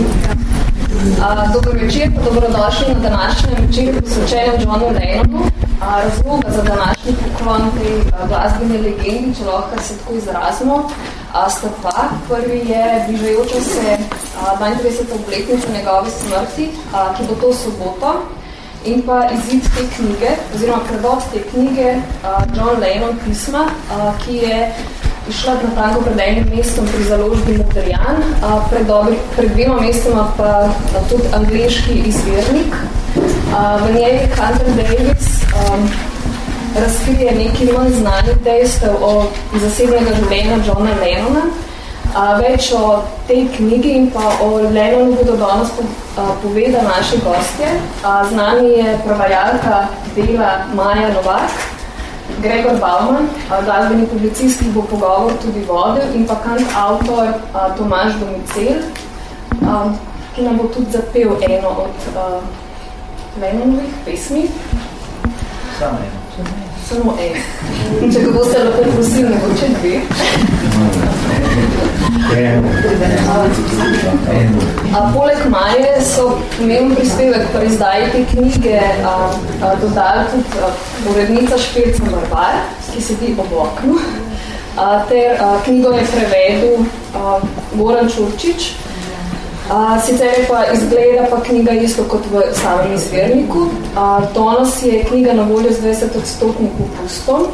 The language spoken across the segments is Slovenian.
Dober večer, pa dobrodošli na današnjem večerju posvečenju Johnu Lennonu. Razloga za današnji poklon tej glasbene legendi, če lahko se tako izrazimo, sta dva. Prvi je bližajoča se 32. obletnica njegove smrti, ki bo to soboto, in pa izid te knjige, oziroma prevod te knjige John Lennon pisma, ki je išla natanko pred enim mestom pri založbi Modrijan, pred dvema mestoma pa tudi angleški izvirnik. V njej Hunter Davis razkrije nekaj manj znanih dejstev o zasebnega življenja Johna Lennona. Več o tej knjigi in pa o Lennonu bodo danes povedali naši gostje. Z nami je prevajalka dela Maja Novak, Gregor Bauman, glasbeni publicist, ki bo pogovor tudi vodil, in pa kantavtor Tomaž Domicel, ki nam bo tudi zapel eno od Lennonovih pesmi. Samo eno. Če ga boste lahko prosili, ne bo če dve. Poleg Maje so pomemben prispevek pri izdaji te knjige dodali tudi urednica Špirca Barbar, ki sedi ob oknu, ter knjigo je prevedel Goran Čurčič. Sicer je pa izgleda pa knjiga isto kot v samem izvirniku. Danes je knjiga na voljo z 20% popustom.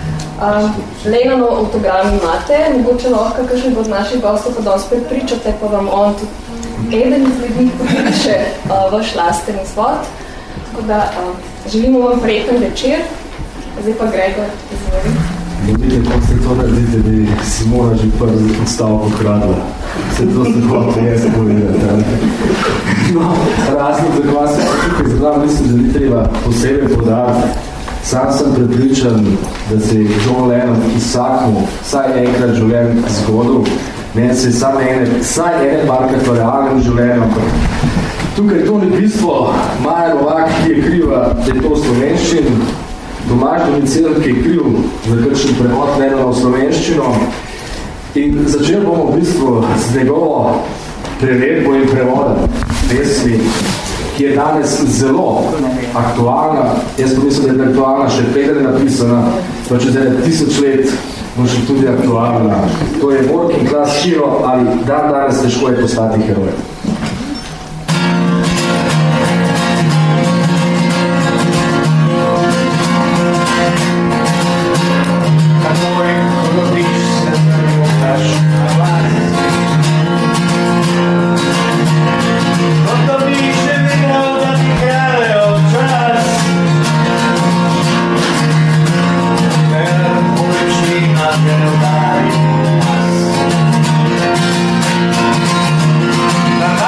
Lennonov avtogram imate, mogoče lahko kakšen od naših gostov pa danes prepričate, pa vam on tudi eden izmed njih podpiše vaš lasten izvod. Tako da želimo vam prijeten večer. Zdaj pa Gregor, izvori. Vidite, kako se to naredite, da si mora že prvi odstavko kradla. Se to se hoče jaz povedati. No, razlog za kva se tukaj zaglav, mislim, da ni treba posebej podati. Sam sem prepričan, da se je John Lennon vsakmu vsaj enkrat življenj zgodil. Meni se je vsaj ene parkrat v realnem življenju. Tukaj to ni bistvo Maja Novak, ki je kriva, da je to v slovenščini. Tomaž Domicel, ki je kriv za kakšen prevod Lennona v slovenščino. In začel bomo v bistvu z njegovo prevedbo in prevodom pesmi, ki je danes zelo aktualna. Jaz pa mislim, da je aktualna še preden je napisana, pa čez 1000 let bo še tudi aktualna. To je Working Class Hero ali dan danes težko je postati heroj. Bye.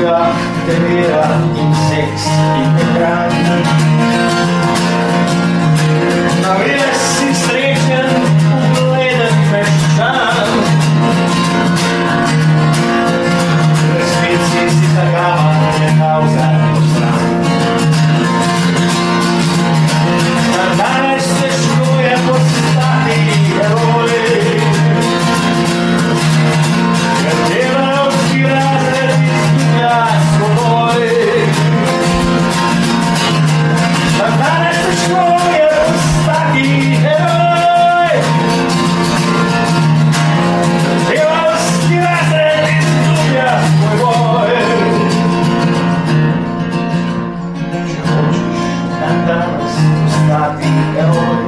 strah, tevera in seks in ekran. Na ves si srečen, ugleden meščan. Resnici si tagava, nekaj v zadnjo stran. Na danes težko je postati heroj. Delavski razred izgublja svoboj. Na danes težko je postati heroj. Delavski razred izgublja svoboj. Če hočeš dan danes postati heroj,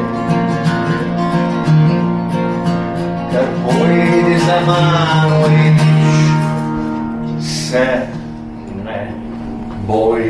kar pojedi za mano in se ne boj.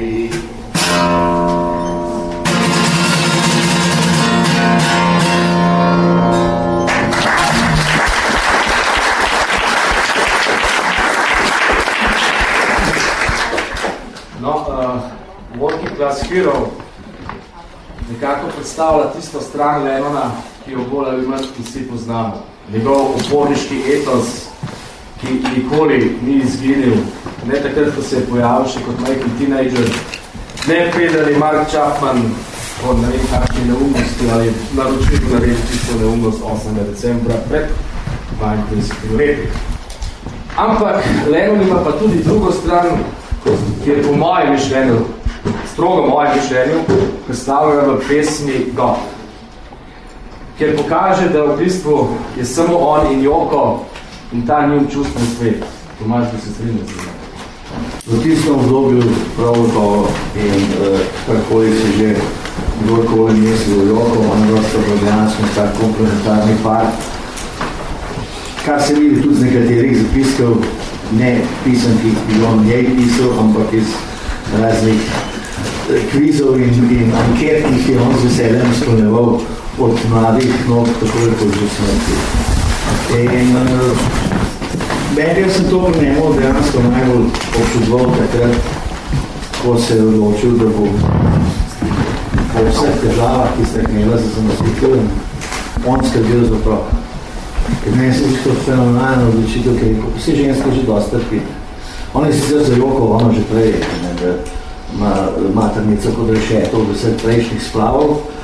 Working Class Hero nekako predstavlja tisto stran Lennona, ki jo bolj ali manj vsi poznamo. Njegov uporniški etos, ki nikoli ni izginil, ne takrat, ko se je pojavil še kot majhen teenager, ne predali Mark Chapman od ne vem kakšne neumnosti ali naročil narediti tisto neumnost 8. decembra pred 32 leti. Ampak Lennon ima pa tudi drugo stran, kjer po mojem mišljenju, strogo mojem mišljenju, predstavljajo v pesmi God, kjer pokaže, da v bistvu je samo on in Joko in ta njim čustven svet. Tomaž bi se strinil z njim. V tistem obdobju prav to in karkoli si že kdorkoli misli o Joko, on dosta boljansko tak komplementarni par, kar se vidi tudi z nekaterih zapiskov, ne pisem, ki bi on njej pisal, ampak iz raznih kvizov in anket, ki je on z veseljem izpolnjeval od mladih nog, tako je kot že smrti. In Bendijo sem to prinemal dejansko najbolj občudval takrat, ko se je odločil, da bo po vseh težavah, ki sta imela za zamestitev, on skrbel za otroka. Ker meni se to fenomenalno odločitev, ker vsi ženske že dosta trpite. On je sicer za Joko, ono že prej, ne, da ima maternico kot rešeto od vseh prejšnjih splavov.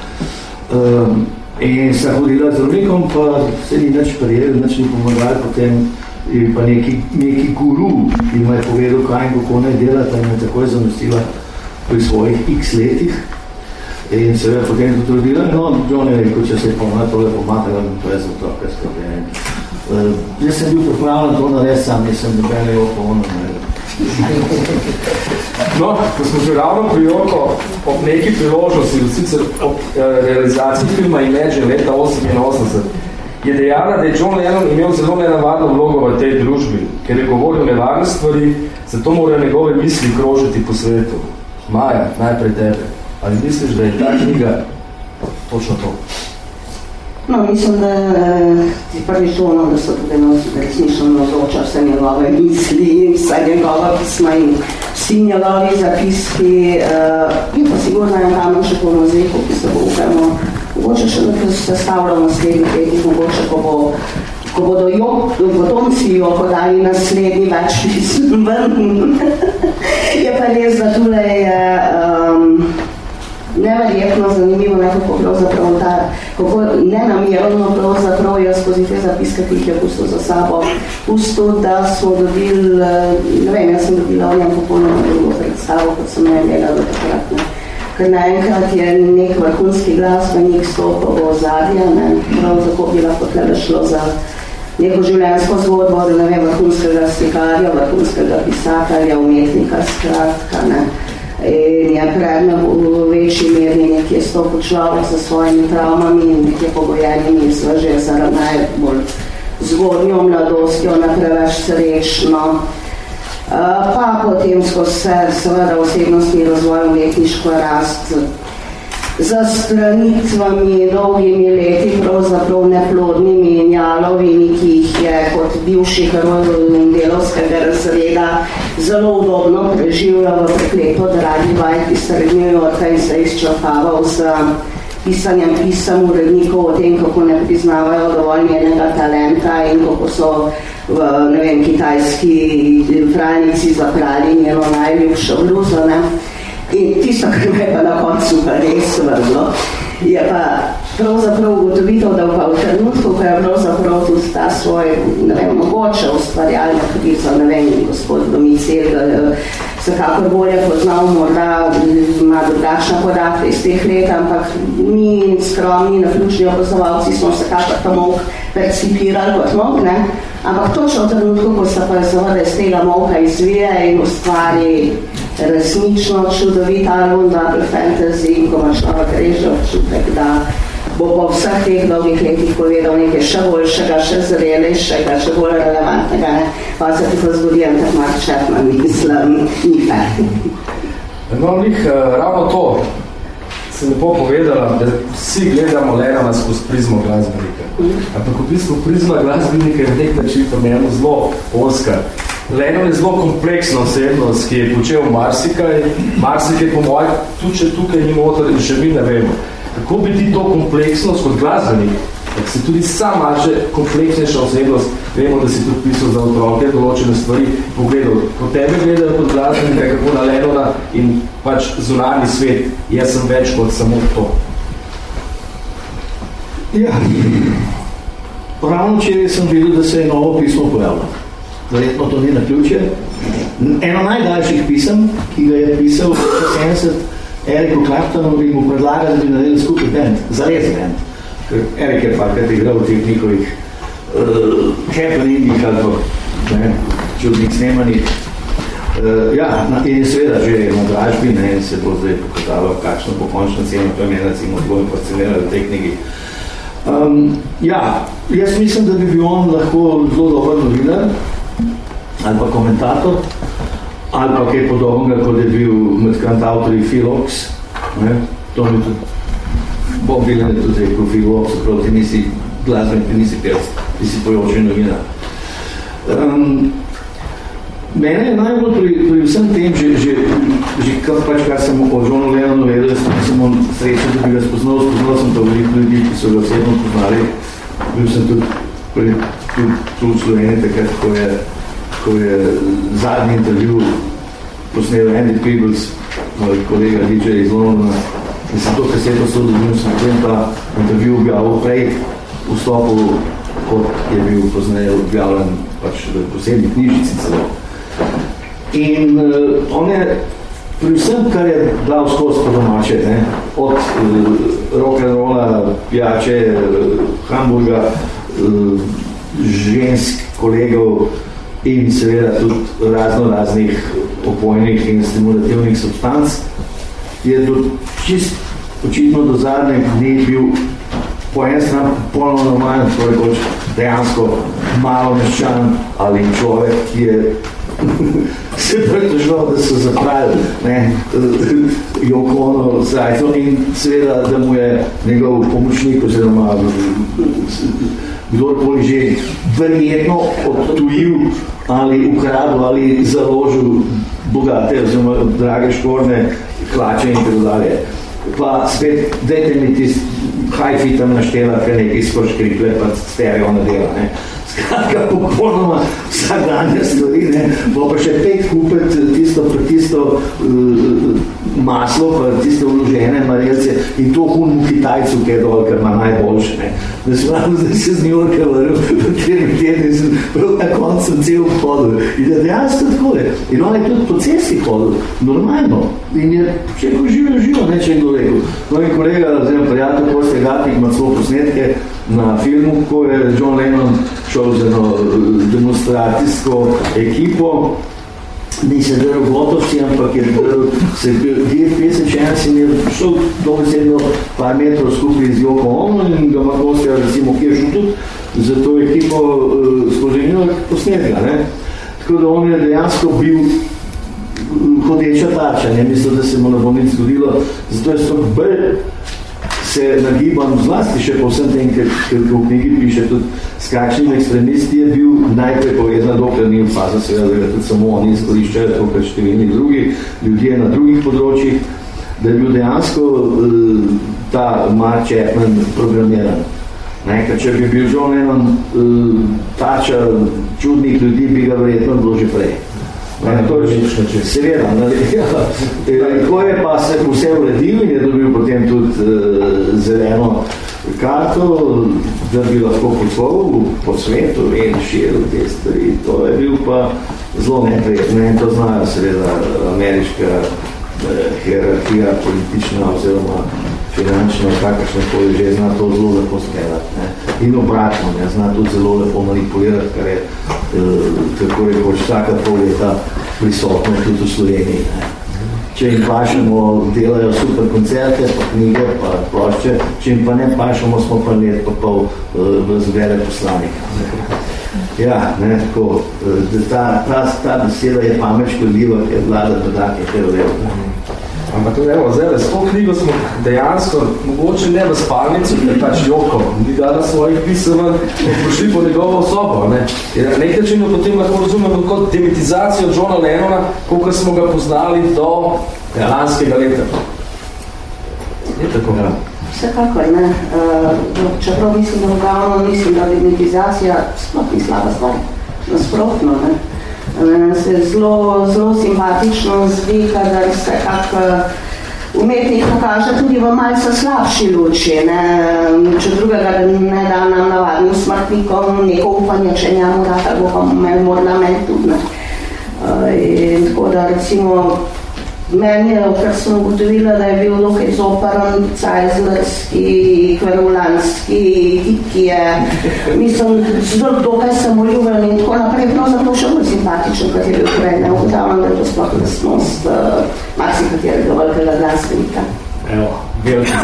In sta hodila z zdravnikom, pa se ni nič prijeli, nič ni pomagali, potem je pa neki guru, ki mu je povedal, kaj in kako naj delata, in je takoj zamestila pri svojih x letih. In se je potem tudi rodila, no, John je rekel, če se je pomala tole pomatala, in to je za otroka skrbljenje. Jaz sem bil pripravljen to narediti sam, nisem dobene Joko ono naredil. No, ko smo že ravno pri Joko, ob neki priložnosti, sicer ob realizaciji filma Imagine leta 1988, je dejala, da je John Lennon imel zelo nenavadno vlogo v tej družbi, ker je govoril nevarne stvari, zato morajo njegove misli krožiti po svetu. Maja, najprej tebe. Ali misliš, da je ta knjiga točno to? No, mislim, da ti prvi tono, da so tudi resnično navzoča vse njegove misli in vse njegova pisma in vsi njegovi zapiski. In pa sigurno je tam še po mozeku, ki se bo upajmo, mogoče še nekaj sestavljal naslednjih letih, mogoče, ko bodo potomci Joko dali naslednji več pism ven. Je pa res, da tule je neverjetno zanimivo, nekako pravzaprav, kako nenamerno pravzaprav je skozi te zapiske, ki jih je pustil za sabo, pustil, da smo dobili, ne vem, jaz sem dobila v njem popolnoma drugo predstavo, kot sem ne gledala do takrat. Ker naenkrat je nek vrhunski glasbenik stopil v ozadje, prav tako bi lahko tle šlo za neko življenjsko zgodbo, da ne vem, vrhunskega slikarja, vrhunskega pisatelja, umetnika, skratka, ne. In je predmet v večji meri nekje stopil človek sa svojimi travmami in nekje pogojenimi izvaže zaradi najbolj zgodnjo mladostjo, ne preveč srečno. Pa potem skozi seveda osebnostni razvoj, umetniško rast, za stranitvami, dolgimi leti, pravzaprav neplodnimi in jalovimi, ki jih je kot bivši heroj delovskega razreda zelo udobno preživljal v prekleto dragi vajki sred New Yorka in se izčrpaval z pisanjem pisem urednikov o tem, kako ne priznavajo dovolj njenega talenta in kako so v, ne vem, kitajski frajnici zaprali njeno najljubšo bluzo, ne? In tisto, kar me pa na koncu pa res vrlo, je pa pravzaprav ugotovitev, da pa v trenutku, ko je pravzaprav tudi ta svoj, ne vem, mogoče ustvarjalno krizo, ne vem, gospod Domicil, vsekakor bolje poznal, morda ima drugačne podatke iz teh let, ampak mi skromni, naključni opazovalci smo vsekakor ta molk percipirali kot molk, ne? Ampak točno v trenutku, ko se pa seveda iz tega molka izvije in ustvari resnično čudovit album, double fantasy, in ko imaš človek reže občutek, da bo po vseh teh dolgih letih povedal nekaj še boljšega, še zrelejšega, še bolj relevantnega, ne? Pa se tako zgodi, tak Mark Chapman, mislim, ni fair. No, ravno to se lepo povedala, da vsi gledamo Lennona skozi prizmo glasbenika. Ampak v bistvu prizma glasbenika je v nek način pomenu zelo oska. Lennon je zelo kompleksna osebnost, ki je počel marsikaj po mojem, tudi če tukaj ni motor in še mi ne vemo. Kako bi ti to kompleksnost kot glasbenik, tako si tudi sam malce kompleksnejša osebnost, vemo, da si tudi pisal za otroke določene stvari, pogledal, po tebe gledajo kot glasbenika, kako na Lennona in pač zunanji svet, jaz sem več kot samo to. Ja, ravno včeraj sem videl, da se je novo pismo pojavilo. Verjetno to ni naključje. Eno najdaljših pisem, ki ga je pisal v 70 Eriku Claptonu in mu predlaga, da bi naredili skupaj band, zares band. Ker Erik je pa kaj igral v teh njihovih happeningih ali pa čudnih snemanjih. Ja, in seveda že na dražbi, ne, in se bo zdaj pokazalo, kakšno bo končna cena, to je meni recimo zelo fascinirala v tej knjigi. Ja, jaz mislim, da bi bil on lahko zelo dober novinar, ali pa komentator, ali pa kaj podobnega, kot je bil med kantautorji Phil Ochs. To mi tudi Bob Dylan je tudi rekel, Phil Ochs, prav ti nisi glasbenik, ti nisi pevec, ti si pojoči novinar. Mene je najbolj pri vsem tem, že kar sem o Johnu Lennonu vedel, sem on srečen, da bi ga spoznal sem pa veliko ljudi, ki so ga osebno poznali. Bil sem tudi v Sloveniji takrat, ko je zadnji intervju posnel Andy Peebles, moj kolega DJ iz Londona, in sem to kaseto dobil, sem potem ta intervju objavil prej vstopu, kot je bil pozneje objavljen pač v posebni knjižici celo. In on je pri vsem, kar je dal skozi po domače, ne, od rock'n'rolla, pijače, hamburga, žensk, kolegov in seveda tudi raznih opojnih in stimulativnih substanc, je čist očitno do zadnjih dni bil po en stran polno normalen, torej dejansko malo meščan ali človek, ki je se pretožval, da so zapravili Yoko Ono zajco in seveda, da mu je njegov pomočnik oziroma kdorkoli že verjetno odtujil ali ukradil ali založil bogate oziroma drage škorne hlače in tako dalje. Pa spet, dajte mi tist hi-fi tam naštela, kaj nekaj skorškrikle, pa stereo nadela, ne. Skratka, popolnoma vsakdanje stvari, ne. Bo pa še pet kupet tisto maslo, pa tisto vložene marelce in to hunmu Kitajcu, ki je dol, ker ima najboljše, ne. Zdaj se z Njurka vril, v 3 tedni sem prav na koncu sem cel hodil. In je dejansko takole. In on je tudi po cesti hodil, normalno. In je še živo, ne, če je kdo rekel. No in kolega, oziroma prijatelj Kostja Gatnik ima celo posnetke na filmu, ko je John Lennon šel z eno demonstracijsko ekipo, ni se drl gotovci, ampak je drl se DF-51 in je šel dobesedno par metrov skupaj z Yoko Ono in ga ima Kostja, recimo, ki je šel tudi za to ekipo skozi njo posnetka, ne. Tako da on je dejansko bil hodeča tarča, ne mislim, da se mu ne bo nič zgodilo, zato je bolj se nagibam zlasti še po vsem tem, ker v knjigi piše tudi, s kakšnim ekstremisti je bil najprej povezan, dokler ni v fazi, seveda, da ga tudi samo oni izkoriščajo, to kar številni drugi ljudje na drugih področjih, da je bil dejansko ta Mark Chapman programiran. Ker če bi bil John Lennon tača čudnih ljudi, bi ga verjetno bilo že prej. Seveda, ko je pa se vse uredil in je dobil potem tudi zeleno karto, da bi lahko potoval po svetu in širil te stvari. To je bil pa zelo neprijetno in to znajo seveda ameriška hierarhija politična oziroma finančno, kakršne koli že zna to zelo lepo speljati. In obratno, zna tudi zelo lepo manipulirati, kar je tako rekoč vsaka pol leta prisotno tudi v Sloveniji. Če jim pašemo, delajo super koncerte, pa knjige, pa plošče, če jim pa ne pašemo, smo pa let pa pol v zvele poslanika. Ja, tako, ta beseda je pamet škodljiva, ker vlada dodak je teorija. Ampak evo, zdaj, s to knjigo smo dejansko, mogoče ne v spalnicu, ker pač Joko, ni dala svojih pisev, prišli po njegovo osobo. Na nek način jo potem lahko razumemo kot demitizacijo Johna Lennona, koliko smo ga poznali do lanskega leta. Je tako? Ja. Vsekakor, ne. Čeprav mislim, da demitizacija sploh ni slaba stvar. Nasprotno, ne. Se zelo simpatično zdi, kadar se kak umetnik pokaže tudi v malce slabši luči. Če drugega ne da nam navadnim smrtnikom neko upanje, če njemu da, tako pa morda meni tudi. In tako da recimo meni je, ker sem ugotovila, da je bil Lokaj Zoparan, cajzlerski, kverulanski, ki je, mislim, zelo dokaj samoljuben in tako naprej, prav zato še bolj simpatičen, kot je bil prej. Ugotavljam, da je to sploh lastnost marsikaterega velikega glasbenika. Evo, veliki.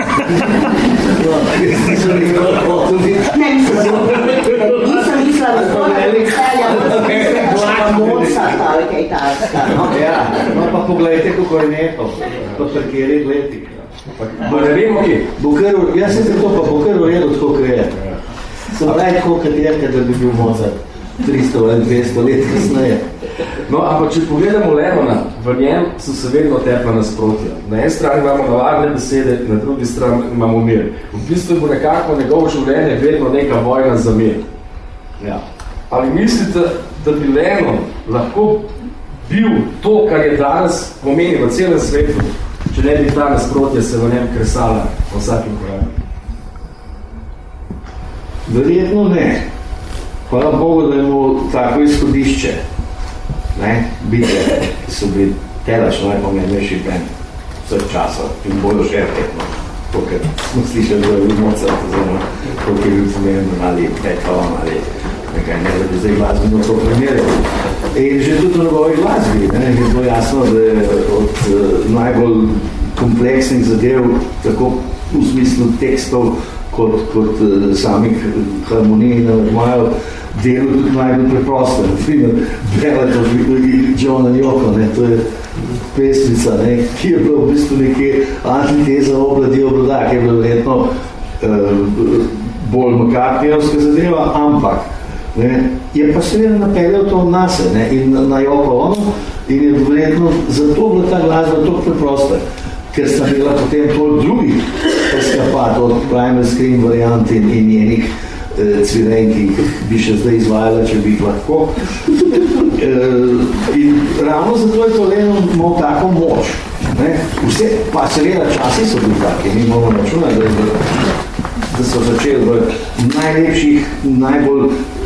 Nisem mislila, da to ne predstavlja Mozarta ali kaj takega. Ja, no pa pogledajte, kako je neto, pa prekjeri leti. Bo ne vemo, ki? Jaz sem zato pa bo kar uredu, tako kaj je. Sem raj tako, katerka, da bi bil Mozart 300 ali 200 let kasneje. No, ampak če pogledamo Lennona, v njem so se vedno tepla nasprotja. Na eni strani imamo navadne besede, na drugi strani imamo mir. V bistvu bo nekako njegovo življenje vedno neka vojna za mir. Ja. Ali mislite, da bi Lennon lahko bil to, kar je danes pomeni v celem svetu, če ne bi ta nasprotja se v njem kresala v vsakim koraku? Verjetno ne. Hvala Bogu, da je mu tako izhodišče. Bitke, ki so bili telač najpomembnejši band vseh časov in bodo še etno, to, ker smo slišali, da je bil Mozart, oziroma to, ki je bil pomemben ali Beethoven ali nekaj, ne, da bi zdaj glasbeno to primerjal. In že tudi v njegovi glasbi je bilo jasno, da je od najbolj kompleksnih zadev, tako v smislu tekstov, kot samih harmonij in imajo delo tudi najbolj preprosto. Naprimer, Ballad of John and Yoko, to je pesmica, ki je bila v bistvu nekje antiteza obladi obloda, ki je bila verjetno bolj McCartneyovska zadeva, ampak je pa seveda napeljal to nase in na Yoko Ono in je verjetno zato bila ta glasba tako preprosta, ker sta bila potem toliko drugih eskapad od Primal Scream varianti in njenih cvirenki, ki bi še zdaj izvajala, če bi lahko. In ravno zato je to Lennon imel tako moč. Vse, pa seveda časi so bili taki, mi moramo računati, da so začeli v najlepših, najbolj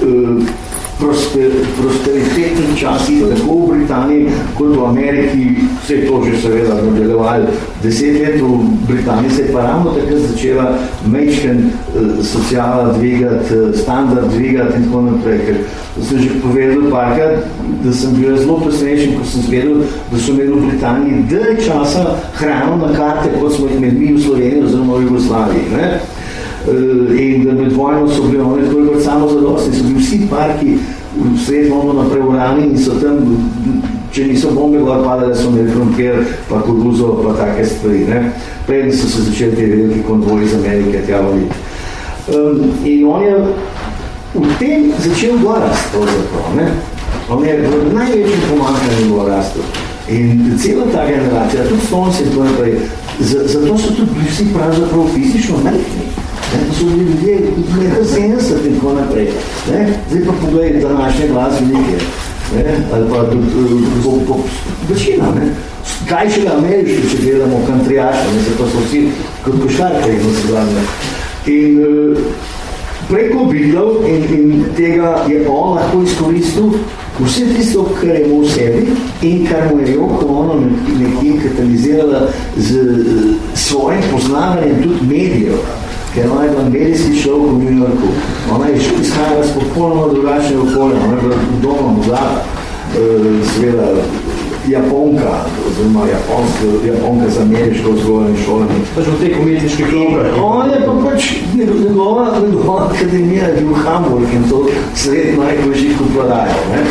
prosperitetnih časih, tako v Britaniji, kot v Ameriki, vse to že seveda nadaljevali 10 let, v Britaniji se je pa ravno takrat začela mečken sociala dvigati, standard dvigati in tako naprej, ker sem že povedal parkrat, da sem bil zelo presrečen, ko sem zvedel, da so imeli v Britaniji dalj časa hrano na karte, kot smo jih imeli mi v Sloveniji oziroma v Jugoslaviji. In da med vojno so bili oni tako kot samozadostni, so bili vsi parki v sred naprej urani in so tam če niso bombe gor padale, so imeli krompir, pa koruzo, pa take stvari, ne. Preden so se začeli te veliki konvoji iz Amerike tja valiti. In on je v tem začel gorast, pravzaprav, ne. On je v največjem pomanjkanju gorastil. In cela ta generacija, tudi Stones in to naprej, zato so tudi bili vsi pravzaprav fizično majhni. To so bili ljudje 70 in tako naprej. Zdaj pa pogledaj današnje glasbenike, ali pa večina. Kaj še ameriški, če gledamo kantrijaša, zato so vsi kot košarkari nasedali. In preko Beatlov in tega je on lahko izkoristil vse tisto, kar je imel v sebi in kar mu je Yoko Ono nekje katalizirala z svojim poznavanjem tudi medijev, ker ona je bila medijski človek v New Yorku. Ona je še izhajala s popolnoma drugačne okolje, ona je bila v domu muzaka, seveda Japonka, oziroma Japonka z ameriško vzgojami šolami. Pač v teh umetniških klubah. On je pa pač njegova akademija je bil Hamburg in to sred najboljših kuplarajev.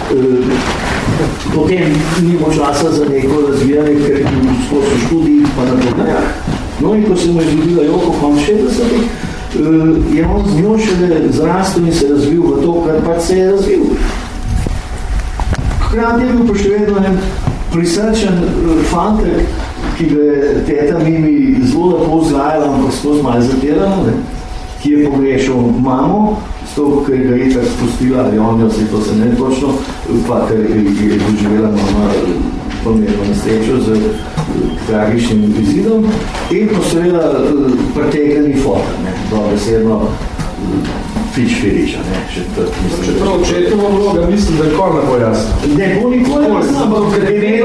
Potem nimo časa za neko razvijanje, ker je bil skozi študij pa na podnajah. No in ko se mu je zgodila Yoko konc 60-ih, je on z njo šele zrastel in se razvil v to, kar pač se je razvil. Hkrati je bil pa še vedno en prisrčen fantek, ki ga je teta Mimi zelo lepo vzgajala, ampak skozi malo zatirala, ki je pogrešal mamo, s to, ker ga je itak spustila, ali on jo se to se ne točno, pa ker je doživela mama pomembno nesrečo z tragičnim izidom, in pa seveda pretegneni fotor, dobesedno fič-firiča, še tako mislim. Čeprav očetno vloga, mislim, da je kor ne bo jasno. Ne bo nikoli jasno, ampak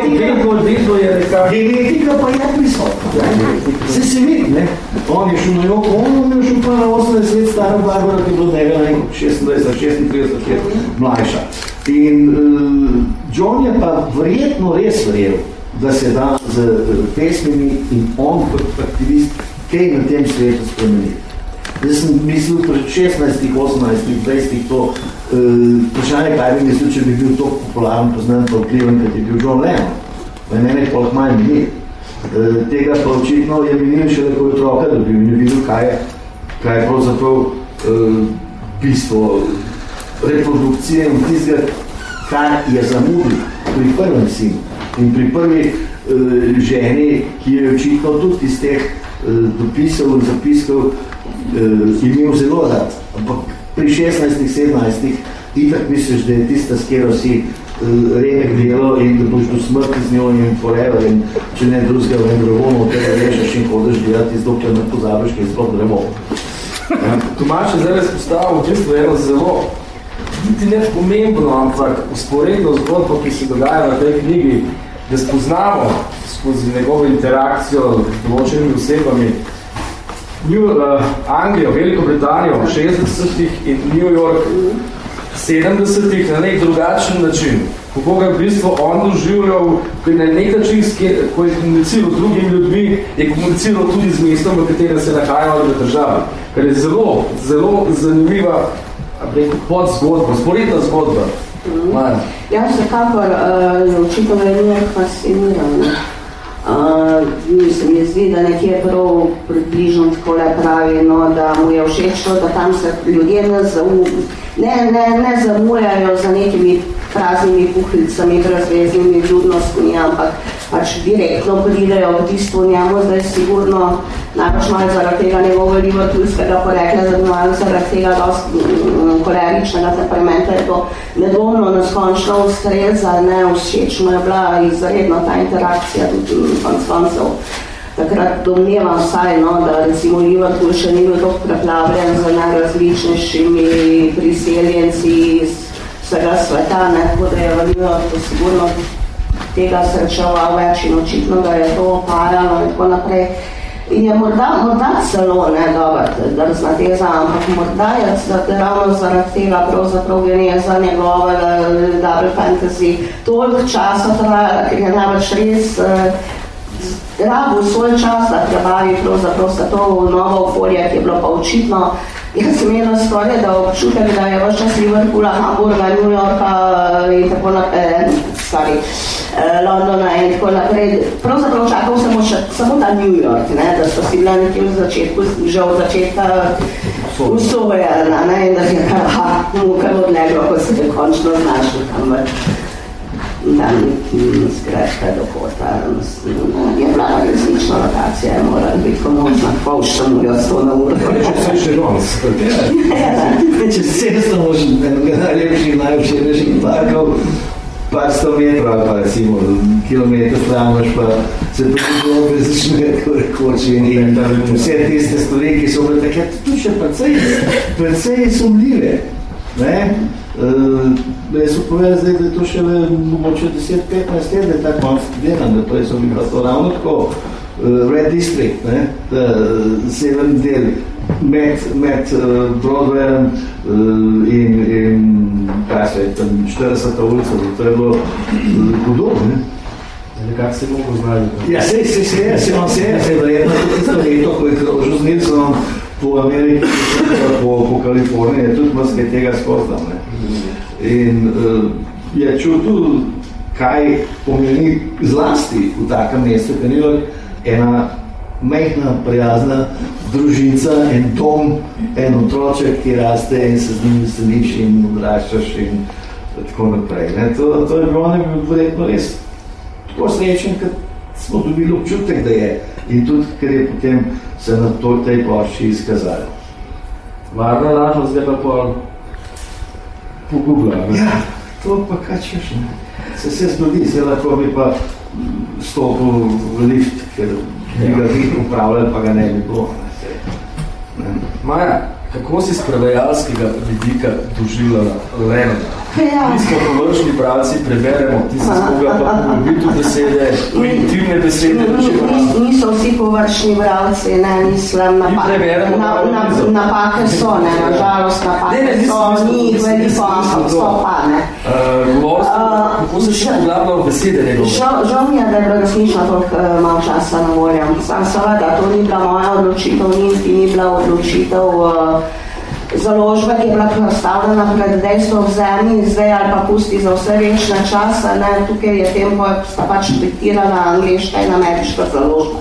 genetika pa je prisotna. Se vidi, ne? On je šel na Yoko Ono, on je šel pa na 18 let stara Barbara, ki je bilo njega 26-36 let mlajša. In John je pa verjetno res verjel, da se da z pesmimi in on kot aktivist kaj na tem svetu spremeniti. Zdaj sem mislil pred 16, 18, 20 to vprašanje, kaj bi mislil, če bi bil to popularen, poznan, pa vpliven, kot je bil John Lennon. V mene je polk manj minil. Tega pa očitno je minil še tako otroka, da bi mi videl, kaj je pravzaprav bistvo reprodukcije in tistega, kar je zamudil pri prvem sinu in pri prvi ženi, ki je očitno tudi iz teh dopisov in zapiskov imel zelo rad, ampak pri 16-17 itak misliš, da je tista, s kjero si remek delo in da boš do smrti z njo in forever in če ne drugega v dragonu, tega rešaš in hodeš delati, dokler ne pozabiš, kaj je sploh drevo. Tomač je zdaj razpostavil v bistvu eno zelo niti ne pomembno, ampak usporedno zgodbo, ki se dogaja na tej knjigi, da spoznamo skozi njegovo interakcijo z določenimi osebami Anglijo, Veliko Britanijo v 60-ih in New York 70-ih na nek drugačen način. Kako ga v bistvu on doživljal, ko je na nek način, ko je komuniciral z drugimi ljudmi, je komuniciral tudi z mestom, v katerem se nahajajo v državi. Kar je zelo, zelo zanimiva podzgodba, sporedna zgodba. Ja, vsekakor, očitno je New York fasciniran. Se mi zdi, da nekje prav približno takole pravi, no, da mu je všeč to, da tam se ljudje ne zamujajo za nekimi praznimi puhlicami, razveznimi ljudnostmi, ampak pač direktno pridejo v bistvu njemu, zdaj sigurno najpač malo zaradi tega njegove liverpoolskega porekla, da bi malo zaradi tega dosti koleričnega temperamenta je to nedvomno neskončno ustreza, všečno je bila izredno ta interakcija tudi koncev. Takrat domnevam vsaj, no, da recimo Liverpool še ni bil tako preplavljen z najrazličnejšimi priseljenci iz vsega sveta, tako da je v New Yorku sigurno tega srečeval več in očitno ga je to opajalo in tako naprej. In je morda celo drzna teza, ampak morda je ravno zaradi tega pravzaprav geneza njegovega double fantasy toliko časa trajala, ker je namreč res rabil svoj čas, da prebavi pravzaprav se to novo okolje, ki je bilo pa očitno. Jaz sem imela skoraj, da občutek, da je vaš čas Liverpoola, Hamburga, New Yorka in tako naprej. Londona in tako naprej. Pravzaprav čakal samo ta New York, ne, da so si bila nekje v začetku, že od začetka usvojena, ne, in da je mu kar odleglo, ko se je končno znašel tam skratka do Kota. Je bila resnična lokacija, je morala biti komodna, povštem jo 100 na uro. Če še danes. Čez cesto možem, najljepših parkov, par 100 metrov, ali pa recimo kilometr stran, pa se prišlo različnega rekoči in vse tiste stvari, ki so bile takrat tudi še precej sumljive. Jaz so povedal zdaj, da je to še mogoče 10-15 let, da je tako malo studiran, da prej so bila to ravno tako Red District, severni del med Broadwayem in kaj se je tam 40. ulica, to je bilo podobno. Nekak se mogo znali? Ja, se je verjetno tisto leto, ko je krožil z Nilsonom po Ameriki, po Kaliforniji, je tudi maske tega spoznal. In je čutil, kaj pomeni zlasti v takem mestu, ker je ena majhna, prijazna družinca, en dom, en otroček, ki raste in se z njim veseliš in odraščaš in tako naprej. To je bilo verjetno res tako srečen, ker smo dobili občutek, da je. In tudi, ker je potem se na tej plošči izkazali. Varna lažnost zdaj pa pogubla. Ja, to pa kaj češ, ne. Se zgodi, se lahko bi pa stopil v lift, ker bi ga upravljali, pa ga ne bi bilo. Maja, kako si z prevajalskega vidika doživljala Lenona? Mi smo površni pravci, preberemo, ti si skoga pa pogobitu besede, intimne besede. Niso vsi površni pravci, ne, mislim, napake so, ne, nažalost napake so, ni jih veliko, ampak so pa, ne. Kako se še poglabljal besede njegove? Žal mi je, da je bilo resnično toliko malo časa na voljo. Sam seveda, to ni bila moja odločitev, ni bila odločitev založbe, ki je bila predstavljena pred dejstvo v zemlji, zdaj ali pa pusti za vse večne časa, ne, tukaj je tempo, sta pač diktirana angliška in ameriška založba.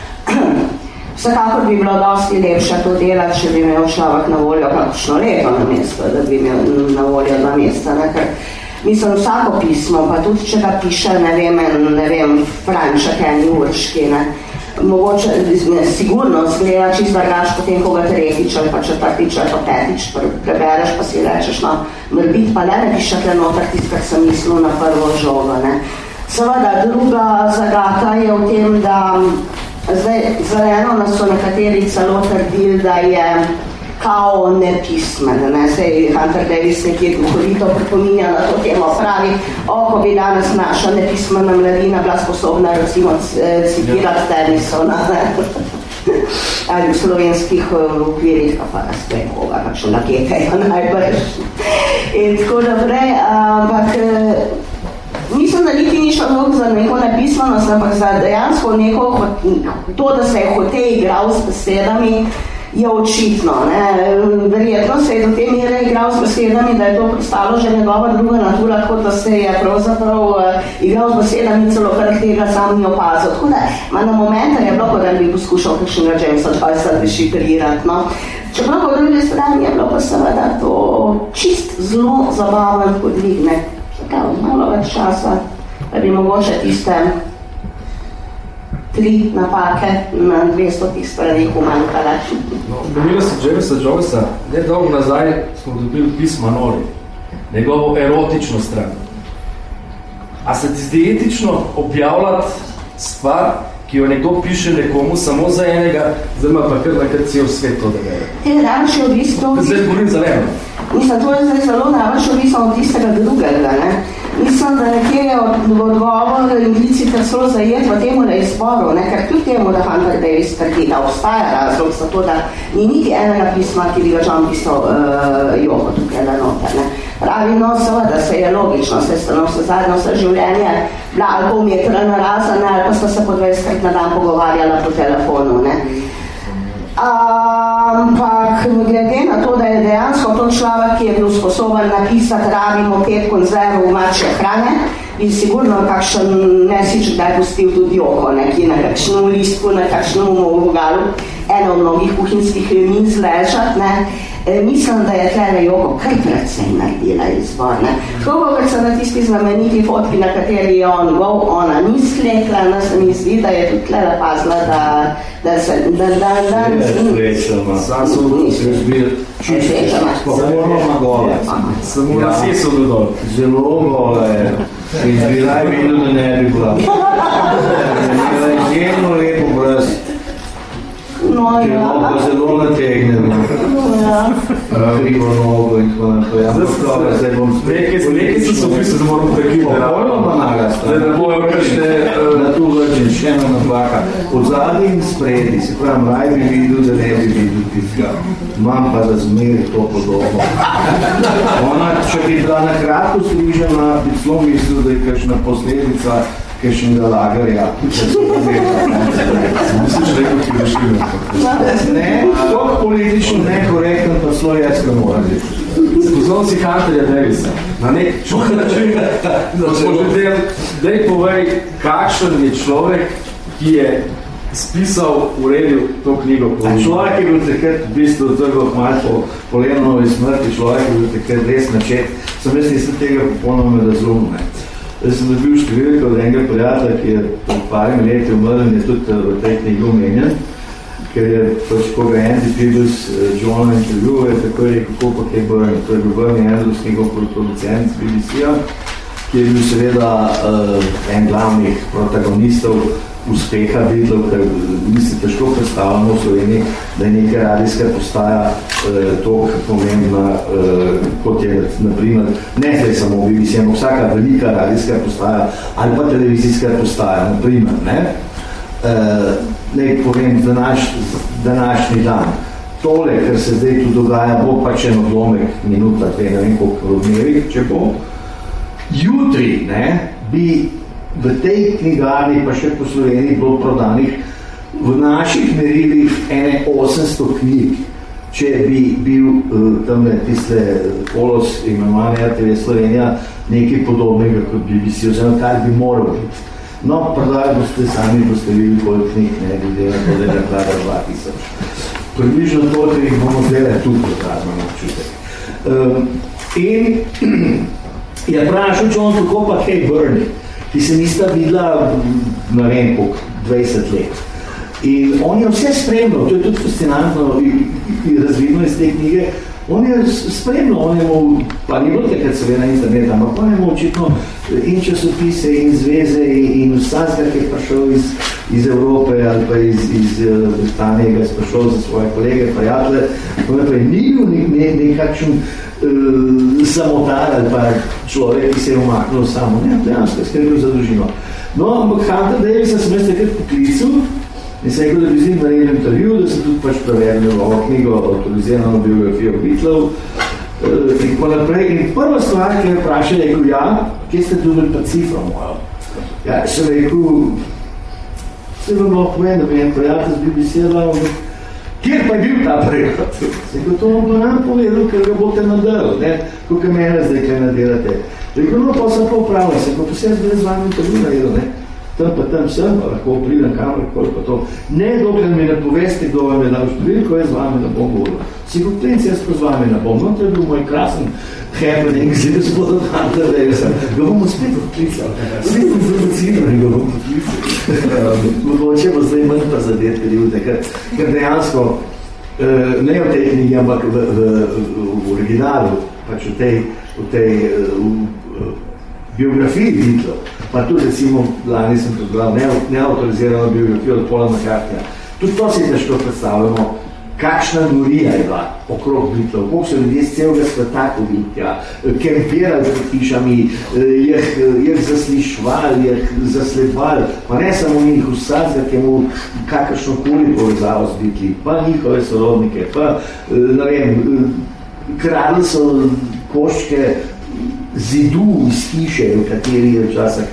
Vsekakor bi bilo dosti lepše to delati, če bi imel človek na voljo kakšno leto na mesto, da bi imel na voljo 2 mesta, ne, ker mislim, vsako pismo, pa tudi če ga piše, ne vem, Franček, eni Urški, ne, mogoče, sigurno zgleda čist drugače potem, ko ga tretjič ali pa četrtič ali pa petič prebereš, pa si rečeš, no, morbit pa ne piše tle noter tist, kar sem mislil na prvo žogo, ne. Seveda, druga zagata je v tem, da zdaj zeleno nas so nekateri celo trdili, da je kao nepismen, ne, sej Hunter Davis nekje duhovito pripominja na to temo, pravi, ko bi danes naša nepismena mladina bila sposobna recimo citirati Tennysona, ali v slovenskih okvirih, pa razprej koga, kakšen naketajo najbrž. In tako naprej, ampak mislim, da niti ni šlo za neko nepismenost, ampak za dejansko neko, to, da se je hote igral s besedami, je očitno, ne. Verjetno se je do te mere igral s besedami, da je to postalo že njegova druga natura, kot da se je pravzaprav igral s besedami, celo kar tega sam ni opazil. Tako da, na momente je bilo, da bi poskušal kakšnega Jamesa Joycea dešifrirati, no. Čeprav po drugi strani je bilo pa seveda to čist zelo zabaven podvig, ne. Čakal, malo več časa, da bi mogoče tiste 3 napake na 200 stranih umanjkala. Omenila si Jamesa Joycea, ne dolgo nazaj smo dobili pisma Nori, njegovo erotično stran. A se ti zdi etično objavljati stvar, ki jo nekdo piše nekomu samo za enega, zdaj ima pa kar nekaj cel svet to da gre? Te največ odvisno... Zdaj govorim zeleno. Mislim, to je zdaj zelo največ odvisno od tistega drugega, ne? Mislim, da nekje je odgovor implicitno celo zajet v temu izboru, ne? Ker kljub temu, da Hunter Davis trdi, da obstaja razlog za to, da ni niti enega pisma, ki bi ga John pisal Joko tukaj na noter, ne? Pravi, no, seveda se je logično, se zadnjo vse življenje bila ali pol metra narazen, ali pa sta se po 20krat na dan pogovarjala po telefonu, ne? Ampak glede na to, da je dejansko to človek, ki je bil sposoben napisati rabimo 5 konzerv mačje hrane, bi sigurno kakšen nesič kdaj pustil tudi Joko, nekje na kakšnem listku, na kakšnem vogalu, eno od mnogih kuhinjskih miz ležat, ne. Mislim, da je tlele Joko kar predvsem naredila izbor, ne. Tako kot so na tisti znameniti fotki, na kateri je on gol, ona ni slekla, no se mi zdi, da je tudi tlele pazila, da se samo na sesu dodol. Zelo gole. In bi raj videl, da ne bi bila. Je izjemno lepo brez. No, ja. Pa zelo nategnemo. Ja. Krivo nogo in tako naprej. Zdaj bom nekaj so sopisali, da moramo prekivati. Popolno pa nagasta. Zdaj ne bojo vršte na tu vrčen, še ena napaka. Od zadnji in spredi, se pravim, raj bi videl, da ne bi videl tistega. Imam pa razmeri to podobno. Ona, če bi bila na kratko strižena, bi zelo mislil, da je kakšna posledica kakšnega lagarja. Misliš, da je kot ki Ne, to politično nekorekten, pa zelo jazka mora biti. Spoznal si Hunterja Davisa. Na nek čuden način. Dej povej, kakšen je človek, ki je spisal, uredil to knjigo. Človek je bil takrat v bistvu trgo malo po Leninovi smrti, človek je bil takrat res načet. Sem jaz nisem tega popolnoma razumel. Jaz sem dobil številko od enega prijatelja, ki je pred parim leti umrl in je tudi v tej knjigi omenjen, ker je pač ko ga Andy Peebles John intervjuje, tako je kako pa kaj Burn. To je bil Bernie Andrews, njegov producent z BBC-a, ki je bil seveda en glavnih protagonistov uspeha Beatlov, ker mi se težko predstavljamo v Sloveniji, da je neka radijska postaja toliko pomembna, kot je, naprimer, ne zdaj samo BBC, ampak vsaka velika radijska postaja ali pa televizijska postaja, naprimer, ne? Naj povem, današnji dan. Tole, kar se zdaj tu dogaja, bo pač en odlomek, minuta, dve, ne vem koliko odmerih, če bo. Jutri, ne, bi v tej knjigarni, pa še po Sloveniji, bilo prodanih v naših merilih ene 800 knjig, če bi bil tamle tiste polos imenovane RTV Slovenija nekaj podobnega kot BBC, oziroma kar bi moral biti. No, predaj boste videli koliko knjig, ne, glede na to, da je naklada 2000. Približno toliko jih bomo delali tudi prokazno občutek. In je vprašal John, kako pa Kay Burney, ki se nista videla, ne vem, koliko, 20 let. In on je vse spremljal, to je tudi fascinantno razvidno iz te knjige, on je spremljal, on je imel, pa ni bilo takrat seveda na internetu, ampak on je imel očitno in časopise, in zveze, in vsakega, ki je prišel iz Evrope ali pa iz Britanije, ga je sprašal za svoje kolege, prijatelje, ni bil nekakšen samotar ali pa človek, ki se je umaknil samo, ne, dejansko skrbel za družino. No, ampak Hunter Davisa sem jaz takrat poklical in se je rekel, da bi z njim naredil intervju, da sem tudi pač preveril njegovo knjigo, autorizirano biografijo Beatlov in tako naprej. In prva stvar, ki je vprašal, je rekel, ja, kje ste dobili pa cifro mojo? Ja, sem rekel, se vam lahko povem, da bi en prijatelj z BBC-a, kjer pa je bil ta prehod? Se rekel, to vam bo nam povedal, ker ga boste nadelali, ne, koliko mene zdaj kaj nadelate. Rekel, no, pa sem pa upravljal, se rekel, pa se jaz zdaj z vami intervju naredil, ne. Tam pa tam sem, pa lahko pridem kamor, koliko to. Ne, dokler mi ne poveste, kdo vam je dal številko, jaz z vami ne bom govoril. Si kot klinc, jaz pa z vami ne bom. No, to je bil moj krasen happening, zdaj gospod Hunter Davisa. Ga bomo spet odklical. Spet producirali, ga bomo odklical. Mogoče bo zdaj manj pa zadet, ker dejansko, ne v tej knjigi, ampak v originalu, pač v tej biografiji Beatlov, pa tudi recimo lani sem prebral neautorizirano biografijo od Paula McCartneya. Tudi to si težko predstavljamo, kakšna norija je bila okrog Beatlov, koliko so ljudje z celega sveta hodili, kempirali z hišami, jih zaslišvali, jih zasledvali, pa ne samo njih vsakega, ki mu kakršnokoli povezavo z Beatli, pa njihove sorodnike, pa, ne vem, kradli so koščke zidu iz hiše, v kateri je včasih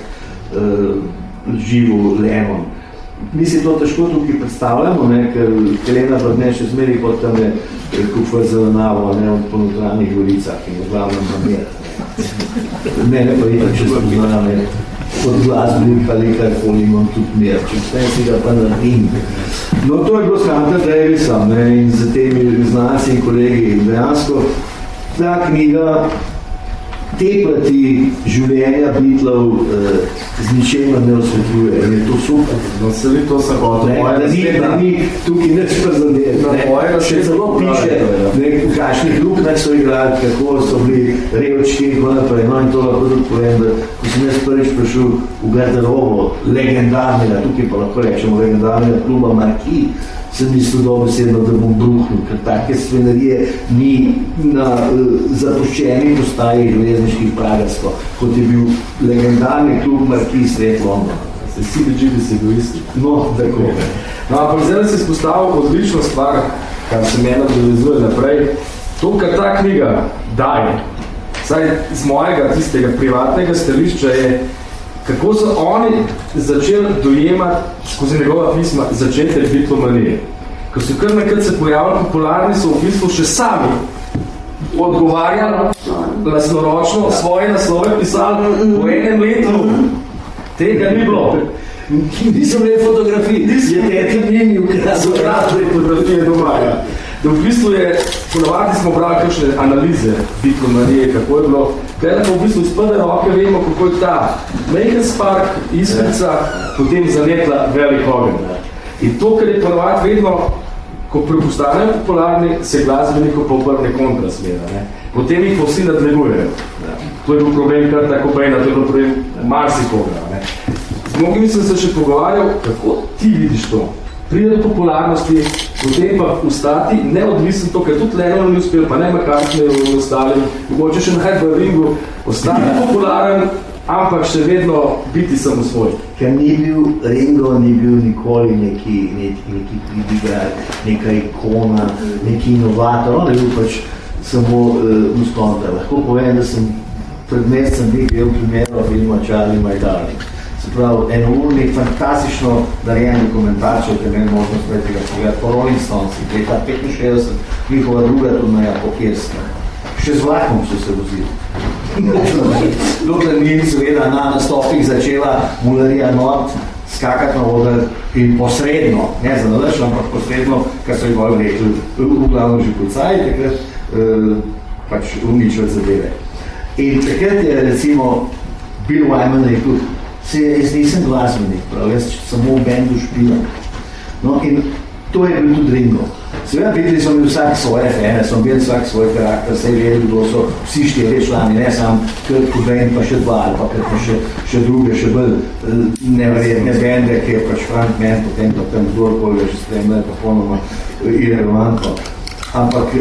živel Lennon. Mi si to težko tukaj predstavljamo, ne, ker Helena Brdne še zmeri pod tam je kufr zelenavo, ne, v ponotranjih goricah in v glavnem namer. Mene pa itak, če sem znala, od glasbenika ali karkoli imam tudi mer, če vse si ga pa naredim. No, to je bilo s Hunter Davisom in z temi znanci in kolegi. Dejansko ta knjiga te plati življenja Beatlov z ničemer ne osvetljuje. Je to super. No, se li to se hotel. Da ni tukaj neč prezadeti. Še zelo piše, v kakšnih luknah so igrali, kako so bili revčki in tako naprej. No, in to lahko tudi povem, da ko sem jaz prvič prišel v garderobo legendarnega, tukaj pa lahko rečemo legendarnega kluba Marquis, sem mislil dobesedno, da bom bruhnil, ker take scenarije ni na zapuščeni postaji železniških Pragarsko, kot je bil legendarni klub Marquis sred Londona. Se si večili si egoisti. No, tako. No, ampak zdaj si izpostavil odlično stvar, kar se mene dovezuje naprej. To, kar ta knjiga daje, saj z mojega tistega privatnega stališča je, kako so oni začeli dojemati skozi njegova pisma začetek Beatlomanije. Ko so kar nekaj se pojavili popularni, so v bistvu še sami odgovarjali lasnoročno svoje naslove pisali v enem letu. Tega ni bilo. Nisem le fotografij, je teti njeni ukradli fotografije doma. Da v bistvu je, ponavadi smo brali kakšne analize Beatlomanije, kako je bilo. Kaj pa v bistvu iz prve roke vemo, kako je ta majhen spark, iskrica, potem zanetla velik ogenj. In to, kar je ponavadi vedno, ko prepostanejo popularni, se glasbenikov pa obrne kontrasmera. Potem jih pa vsi nadlegujejo. To je bil problem kar tako Bejna, to je bil problem marsikoga. Z mnogimi sem se še pogovarjal, kako ti vidiš to? Pride do popularnosti, potem pa ustati neodvisen to, ker tudi Lennon ni uspel, pa ne McCartney in ostali, mogoče še najbolj v ringu, ostati popularen, ampak še vedno biti samosvoj. Ker ni bil Ringo, ni bil nikoli neki pridigrar, neka ikona, neki inovator, on je bil pač samo uskonta. Lahko povem, da sem pred mesecem bil primerno filma Charlie My Darling. Se pravi, enournik, fantastično narejen dokumentar, če je meni možnost tega pogledati, po Rolling Stones, leta 65, njihova druga turneja po Kirska. Še z vlakom so se vozili. Dokler ni seveda na nastopih začela Mularija Nord skakati na oder in posredno, ne za nalaš, ampak posredno, kar so jih bolj rekli, v glavno že policaj, takrat pač uničili zadeve. In takrat je recimo Bill Wyman rekel, jaz nisem glasbenik, prav, jaz samo v bendu špilam. No, in to je bil tudi Ringo. Seveda videli so mi vsak svoje fene, so bili vsak svoj karakter, se je vedel, kdo so vsi 4 člani, ne sam Kurt Cobain, pa še 2, ali pa še druge, še bolj nevredne bende, ki je pač frontman, potem pa tam kdorkoli še spremljajo, pa ponoma irrelevantno. Ampak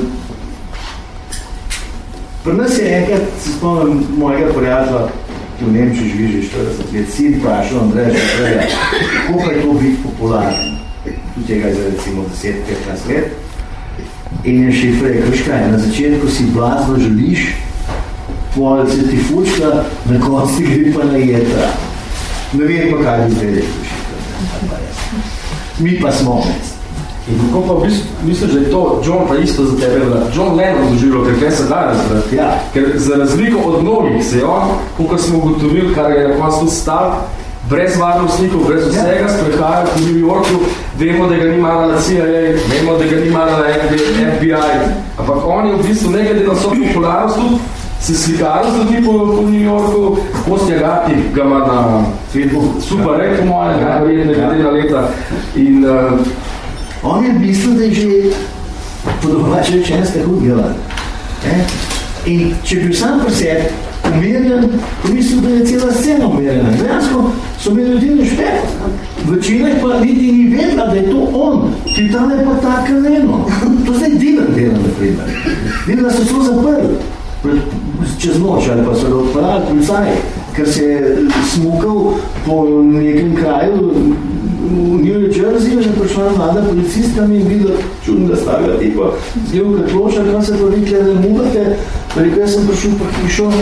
pri nas je enkrat, se spomnim mojega prijatelja, ki v Nemčiji živi že 40 let, sin vprašal Andreja Šefrega, kako je to biti popularen. Tudi tega je recimo 10-15 let. In je Šefre rekel, kaj, na začetku si blazno želiš, polce ti fučka, na koncu ti gre pa na jetra. Ne vem pa, kaj bi zdaj rekel Šefre. Mi pa smo med. In kako pa misliš, da je to John pa isto za tebe, da John Lennon doživljal, ker kaj se da razbrati? Ja. Ker za razliko od mnogih se je on, kot smo ugotovili, kar je na koncu tudi stav, brez varnostnikov, brez vsega sprehajal po New Yorku, vemo, da ga ni marala CIA, vemo, da ga ni marala FBI, ampak on je v bistvu ne glede na so popularnost tudi se slikali z ljudmi po New Yorku, Kostja Gati ga ima na Facebooku, super rek po mojem, najverjetne glede na leta. In on je v bistvu, da je že podobač rečen ste hud gelan. In če bi sam pri sebi umirjen, v bistvu, da je cela scena umirjena. Dejansko so mi ljudi nešpet. Večina pa niti ni vedela, da je to on, ki tam je pa tako Lennon. To zdaj Dylan dela, na primer. Dylan so so zaprli čez noč, ali pa so ga odparali policaji, ker se je smukal po nekem kraju v New Jersey, je prišla mlada policistkami in videl čudnega stavila tipa zlevka tloša, kaj se pa rekli, da mugate, pa rekel, jaz sem prišel pa hišo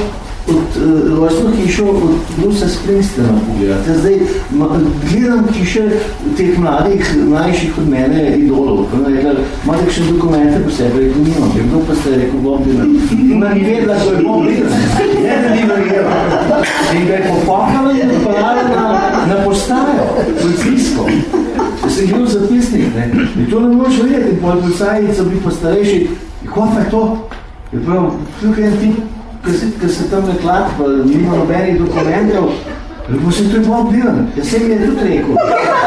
rojstno hišo od Brusa Springsteena pogledate. Zdaj gledam hiše teh mlajših od mene idolov. Imate še dokumente po sebi, rekel nimam. Kdo pa ste rekel Bob Dylan? Ona ni vedela, ko je Bob Dylan. Ne, da ni verjela. In ga je popakala in popalala na postajo, policijsko. Sem bil zapisnik, ne. In to ne moš vedeti. In policaji so bili postarejši. Kaj pa je to? Je prav, tukaj en tip, ki se tam neklad, pa nima nobenih dokumentov, pa se to je Bob Dylan. Jaz sem je tudi rekel.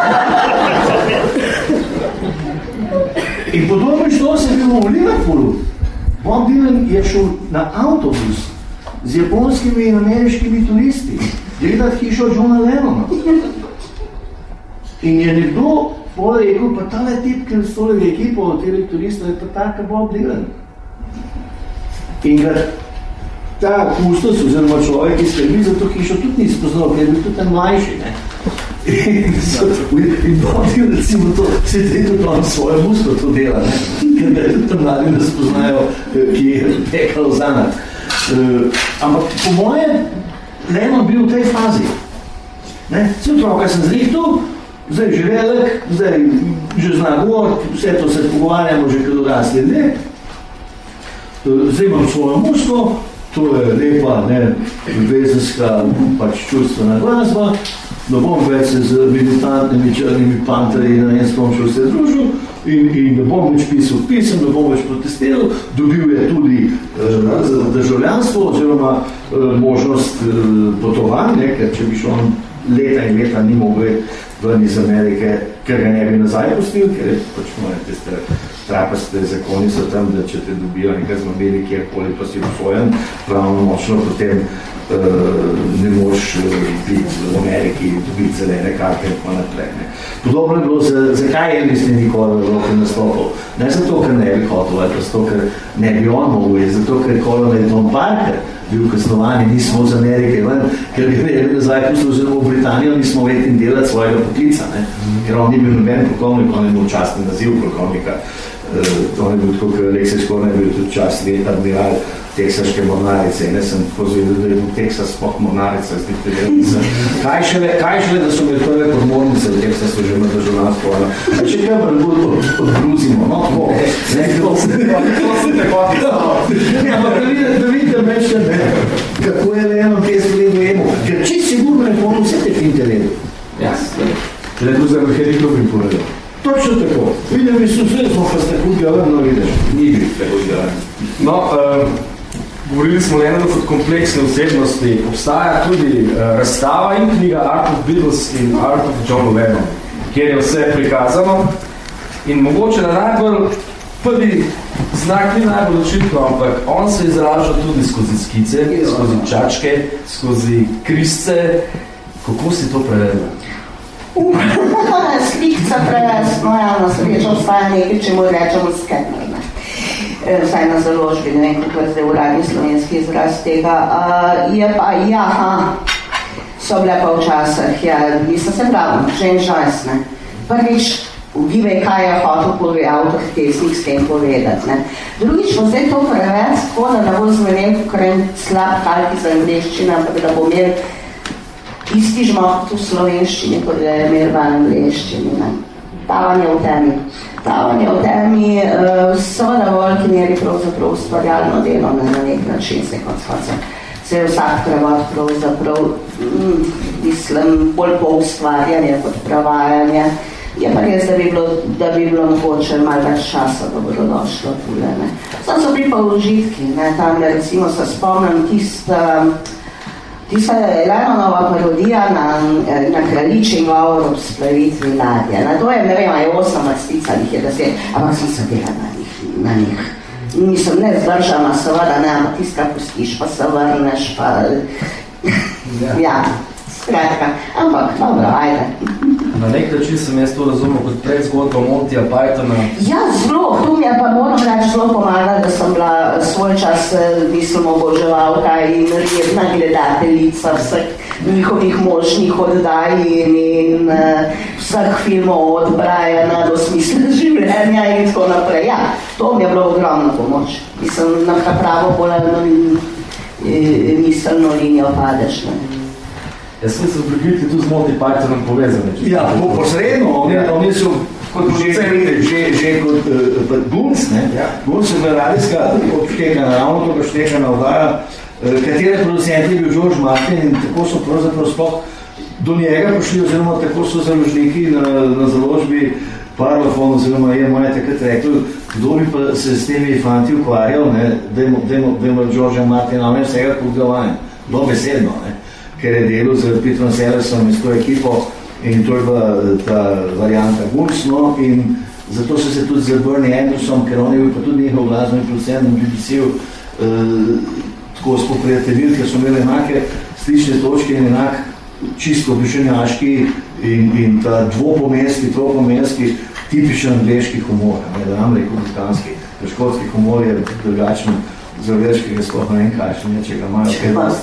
In podobno što se je bilo v Liverpoolu. Bob Dylan je šel na avtobus z japonskimi in ameriškimi turisti gledati hišo Johna Lennona. In je nekdo rekel, pa tale tip, ki s tole ekipo od teh turistov, je pa taka Bob Dylan. In ga ta kustos, oziroma človek, ki skrbi za to hišo, tudi ni spoznal, ker je bil tudi mlajši, ne. In Bob Dylan, recimo to, se je tudi on svojo musko to dela, ne. Ker da je tudi tam mladi ne spoznajo, ki je tekal zanat. Ampak po moje, Lennon bil v tej fazi. Ne, vse otroka sem zrihtul, zdaj že velik, zdaj že zna govor, vse to se pogovarjamo že kot odrasli ljudje. Zdaj imam svojo musko, to je lepa, ne, ljubezenska, pač čustvena glasba, ne bom več se z militantnimi črnimi panterji na en skom šel se družil in ne bom več pisal pisem, ne bom več protestiral, dobil je tudi državljanstvo oziroma možnost potovanj, ne, ker če bi šel leta in leta ni mogel ven iz Amerike, ker ga ne bi nazaj pustil, ker je pač moje tiste trapaste zakoni so tam, da če te dobijo nekaj zmobili, kjerkoli pa si obsojen, pravno močno potem ne moš biti v Ameriki, dobiti zelene karte in tako naprej. Ne. Podobno je bilo, zakaj Elvis ni nikoli v Evropi nastopil? Ne zato, ker ne bi hotel, ali zato, ker ne bi on mogel, zato, ker Colonel Tom Parker bil kasnovani, nismo z Amerike ven, ker bi ne nazaj pustil oziroma v Britanijo, nismo vedeti delati svojega poklica, ne. Ker on ni bil noben polkovnik, on je bil častni naziv polkovnika. To je bil tako, ker Aleksej Škorna je bil tudi častni admiral teksaške mornarice. Ne sem pozvedel, da je bil Teksas spok mornarica. Kaj šele, da so bili prve podmornice v Teksasu že na državljanstvo. Če kaj pa odgruzimo, no tako. To se tako da vidite meče, kako je Lennon pes gledujemo. Ker čist sigurno je pomnil vse te finteredu. Jasno. Le tu za Miheli Klubin povedal. Točno tako. Vidim, vse smo pa ste hudga ven, no vidiš. Ni bil te hudga ven. No, govorili smo Lennonu kot kompleksne osebnosti. Obstaja tudi razstava in knjiga Art of Beatles in Art of John Lennon, kjer je vse prikazano. In mogoče na najbolj prvi znak ni najbolj očitno, ampak on se izraža tudi skozi skice, skozi čačke, skozi krisce. Kako si to prevedla? Slikca prevesno, na srečo obstaja nekaj, če mu rečemo skener, ne. Vsaj na založbi, ne vem, kako je zdaj uradni slovenski izraz tega. Je pa, so bile pa včasih, mislim se pravi, že en žajs, ne. Prvič, ugibaj, kaj je hotel avtohtesnik s tem povedati, ne. Drugič, pa zdaj to prevest, tako da ne bo zmenil, ker je slab kalki za angleščina, ampak da bo imel isti žmoht v slovenščini, kot je imel v angleščini. Tavanje v temi, seveda v veliki meri pravzaprav ustvarjalno delo na nek način, se je vsak prevod pravzaprav, mislim, bolj po ustvarjanje kot prevajanje. Je pa res, da bi bilo mogoče malo več časa, da bodo došlo tule. Sam so bili pa vložitki, tam recimo se spomnim tista Lennonova parodija na kraljičji govor ob splavitvi ladje. To je, ne vem, je 8 sticanih, je 10, ampak sem se bila na njih. Mislim, ne zdržana, seveda ne, ampak tiska pustiš, pa se vrneš, pa... Ja, skratka, ampak dobro, ajde. Na nek način sem jaz to razumel kot predzgodbo Montyja Pythona. Ja, zelo, tu mi je pa moram reči zelo pomagala, da sem bila svoj čas, mislim, oboževalka in redna gledateljica vseh njihovih možnih oddaj in vseh filmov od Briana do smisla življenja in tako naprej. Ja, to mi je bilo ogromna pomoč. Mislim, na pravo bolj miselno linijo padeš. Jaz sem se v Brigitki tu z Monty Pythonom povezane. Ja, posredno, oni so že kot Gunc, ne? Gunc je radijska obštekana, ravno to obštekana oddaja, katere producenti je bil George Martin in tako so pravzaprav sploh do njega prišli, oziroma tako so založniki na založbi Parlophone, oziroma je takrat rekli, kdo bi pa se s temi fanti ukvarjal, dajmo George Martina, on je vsega pogledavanj, dobesedno, ker je delal z Petrom Sellersom in s to ekipo in to je bila ta varianta Gunc, no, in zato so se tudi z Bernie Andersom, ker on je bil pa tudi njihov glasbeni producent in BBC-u tako spoprijateljil, ker so imeli enake slične točke in enak čisto običajnjaški in ta dvopomenski, tropomenski, tipičen angleški humor, da nam rekel britanski, škotski humor je drugačen z angleškega sploh ne vem kakšen, če ga imajo kaj vas.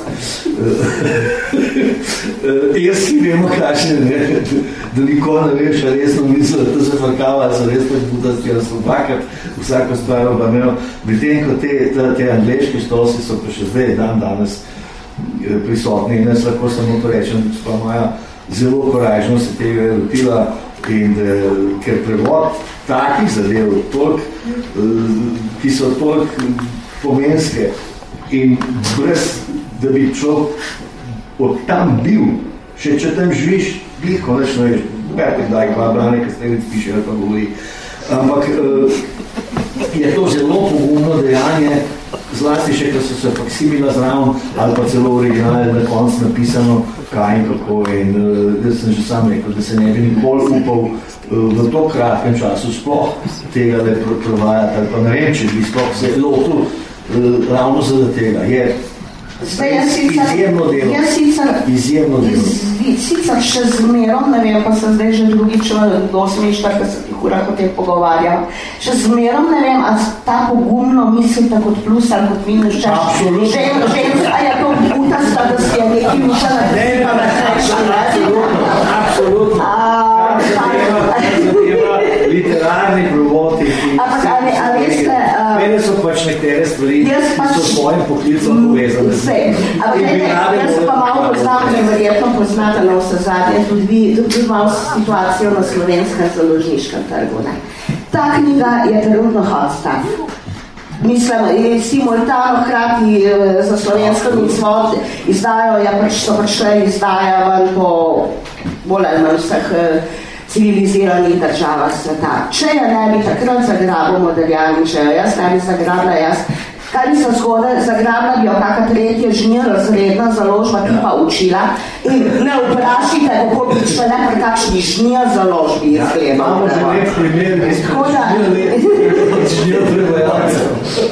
Irski vemo kakšen, da nikoli ne veš, a resno misli, da se frkava, so res pač budasti, da so dvakrat vsako stvar obamel. Pri tem, ko te angleški štosi so pa še zdaj danes prisotni in jaz lahko samo to rečem, pa Maja zelo korajžno se tega je lotila in ker prevod takih zadev, ki so toliko pomenske in brez, da bi človek od tam bil, še če tam živiš, bi konečno veš, petek daj, kva brane, kaj ste vidi piše, ali pa govori. Ampak je to zelo pogumno dejanje, zlasti še, ko so se faksimila zraven, ali pa celo originalno na koncu napisano, kaj in kako. In jaz sem že sam rekel, da se ne bi nikoli upal v to kratkem času sploh tega le provajati, ali pa ne vem, če bi sploh se lotil ravno zaradi tega. Je izjemno delo. Izjemno delo. Sicer še zmerom, ne vem, pa sem zdaj že drugič do 48 urah o tem pogovarjam. Še zmerom ne vem, a ta pogumno mislite kot plus ali kot minus čas. Absolutno. Ženska je to utasta, da si je nekaj mišljala, da si pa da Absolutno. Literarni provoti. Mene so pač nekatere stvari, ki so s svojim poklicom povezane. Jaz pa malo poznam, ker verjetno poznate na vse zadnje, tudi malo situacijo na slovenskem založniškem trgu. Ta knjiga je trenutno hot stuff. Mislim, je simultano hkrati za slovensko izvod izdajo, so prišle izdaja ven po bolj ali manj vseh civiliziranih državah sveta. Če je ne bi takrat zagrabil Modigliani, če jo jaz ne bi zagrabila jaz, kaj bi se zgode, zagrabila bi jo kaka tretje žnjerazredna založba, ki pa učila in ne vprašite, kako bi šle ne pri kakšni žnjer založbi izgledal. Imamo že nek primer, žnjer prevajalcev.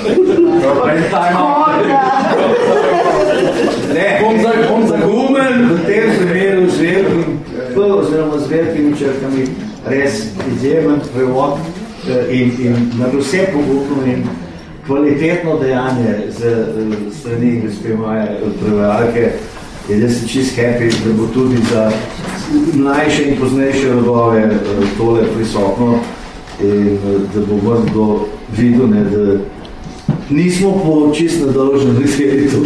Bom zagumen v tem primeru oziroma z velikimi črkami res izjemen prevod in na vse pogubno in kvalitetno dejanje z strani gospe Maje prevajalke. Jaz sem čist happy, da bo tudi za mlajše in poznejše rodove tole prisotno in da bo vrn do videl, da nismo po čist nadolžni veseli to.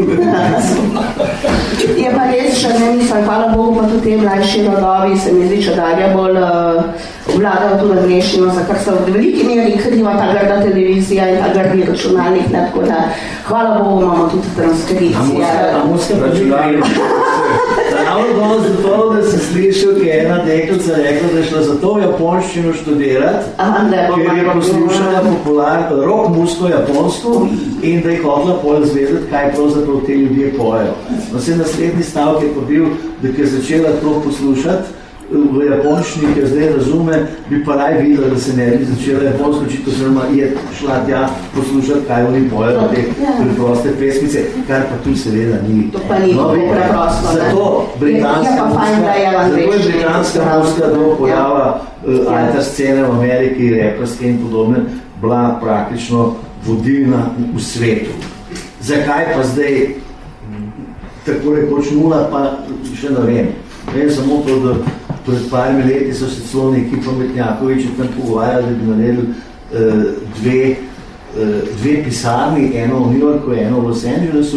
Je pa res, še ne mislim, hvala Bogu, pa tudi te mlajši rodovi se mi zdi, če dalje bolj vladajo tudi angleščino, za kar se v veliki meri kriva ta grda televizija in ta grdi računalnik, tako da hvala Bogu imamo tudi transkripcije. A muska računalnik. Ravno danes zato, da se slišal, ki je ena deklica rekla, da je šla za to japonščino študirati, ker je poslušala rock musko japonsko in da je hotela pol zvedeti, kaj pravzaprav te ljudje pojejo. No, se naslednji stavek je pa bil, da ker je začela to poslušati v japonščini, ker zdaj razume, bi pa raj videla, da se ne bi začela japonsko učiti, oziroma je šla tja poslušati, kaj oni pojejo te preproste pesmice, kar pa tu seveda ni. To pa ni preprosto. Zato britanska muska do pojava alter scene v Ameriki, reperske in podobne, bila praktično vodilna v svetu. Zakaj pa zdaj tako rekoč nula, pa še ne vem. Vem samo to, da pred parimi leti so se celo neki pametnjakoviči tam pogovarjali, da bi naredili dve pisarni, eno v New Yorku, eno v Los Angelesu,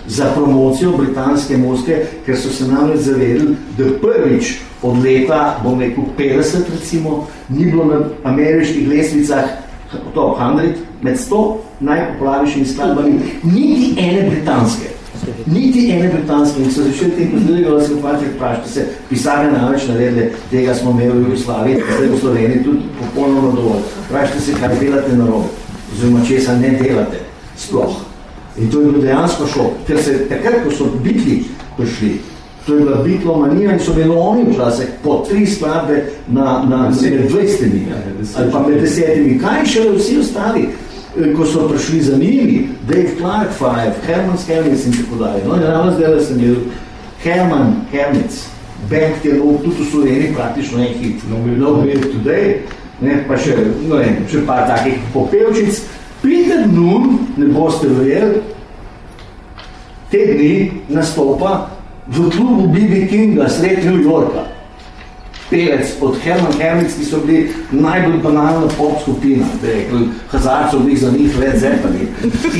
za promocijo britanske muske, ker so se namreč zavedali, da prvič od leta, bom rekel 50 recimo, ni bilo na ameriških lestvicah top 100 med 100 najpopularnejšimi skladbami, niti ene britanske. In so začeli tem pozdravljali, da se vprašajte se, pisarne največ naredile, tega smo imeli v Jugoslaviji, zdaj v Sloveniji tudi popolnoma dovolj. Vprašajte se, kaj delate narobe, oziroma česa ne delate sploh. In to je bilo dejansko šok, ker se takrat, ko so Beatli prišli, to je bila Beatlomanija in so bili oni včasih po 3 skladbe med 20 ali pa med 10. Kaj šele vsi ostali, ko so prišli za njimi, Dave Clark 5, Herman Hermits in tako dalje. No, in ravno zdaj sem bil Herman Hermits, band, ki je tudi v Sloveniji praktično en hit. No Beat Today, ne, pa še par takih popevčic. Peter Noon, ne boste verjeli, te dni nastopa v klubu B.B. Kinga sred New Yorka. Pevec od Herman Hermits, ki so bili najbolj banalna pop skupina, da je rekel, Hazard bili za njih Led Zeppelin.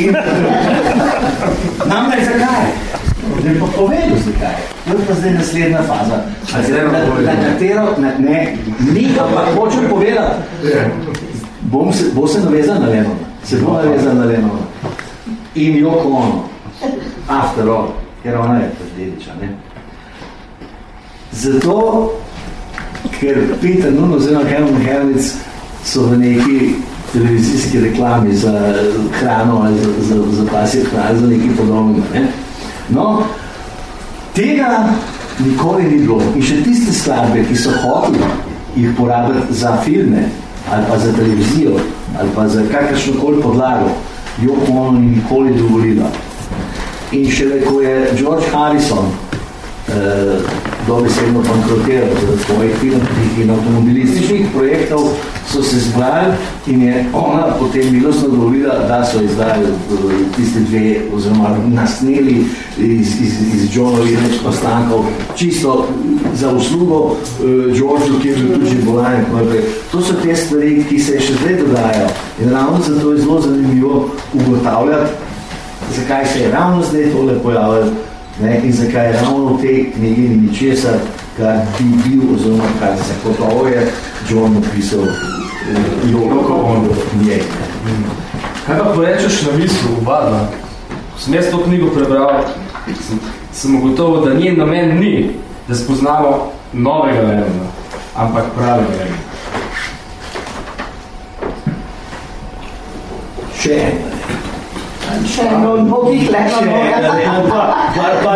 Namreč zakaj? Da bi pa povedal zakaj. To je pa zdaj naslednja faza. Na katero, ne, pa hočem povedati. Bo se navezal na Lennona. Se bo navezal na Lennona. In Yoko Ono. After all. Ker ona je pač dediča, ne. Zato, ker Peter Noon oziroma Herman Hermits so v neki televizijski reklami za hrano ali za pasje hrano, za nekaj podobnega, ne. No, tega nikoli ni bilo. In še tiste skladbe, ki so hoteli jih porabiti za filme ali pa za televizijo ali pa za kakršnokoli podlago, Yoko Ono ni nikoli dovolila. In šele, ko je George Harrison dobesedno bankrotiral za svojih filmskih in avtomobilističnih projektov, so se zbrali in je ona potem milostno dovolila, da so izdali tiste 2 oziroma nasneli iz Johnovih ostankov čisto za uslugo Georgeu, ki je bil tudi bolan. To so te stvari, ki se še zdaj dodajajo. In ravno zato je zelo zanimivo ugotavljati, zakaj se je ravno zdaj tole pojavljalo, ne, in zakaj je ravno v tej knjigi ni ničesar, kar bi bil, oziroma kar se gotovo je John napisal Yoko Ono njej. Kaj pa porečeš na mislu, obadva? Ko sem jaz to knjigo prebral, sem ugotovil, da njen namen ni, da spoznamo novega Lennona, ampak pravega Lennona. Še enega. Še eno od bogih Lennona. Pa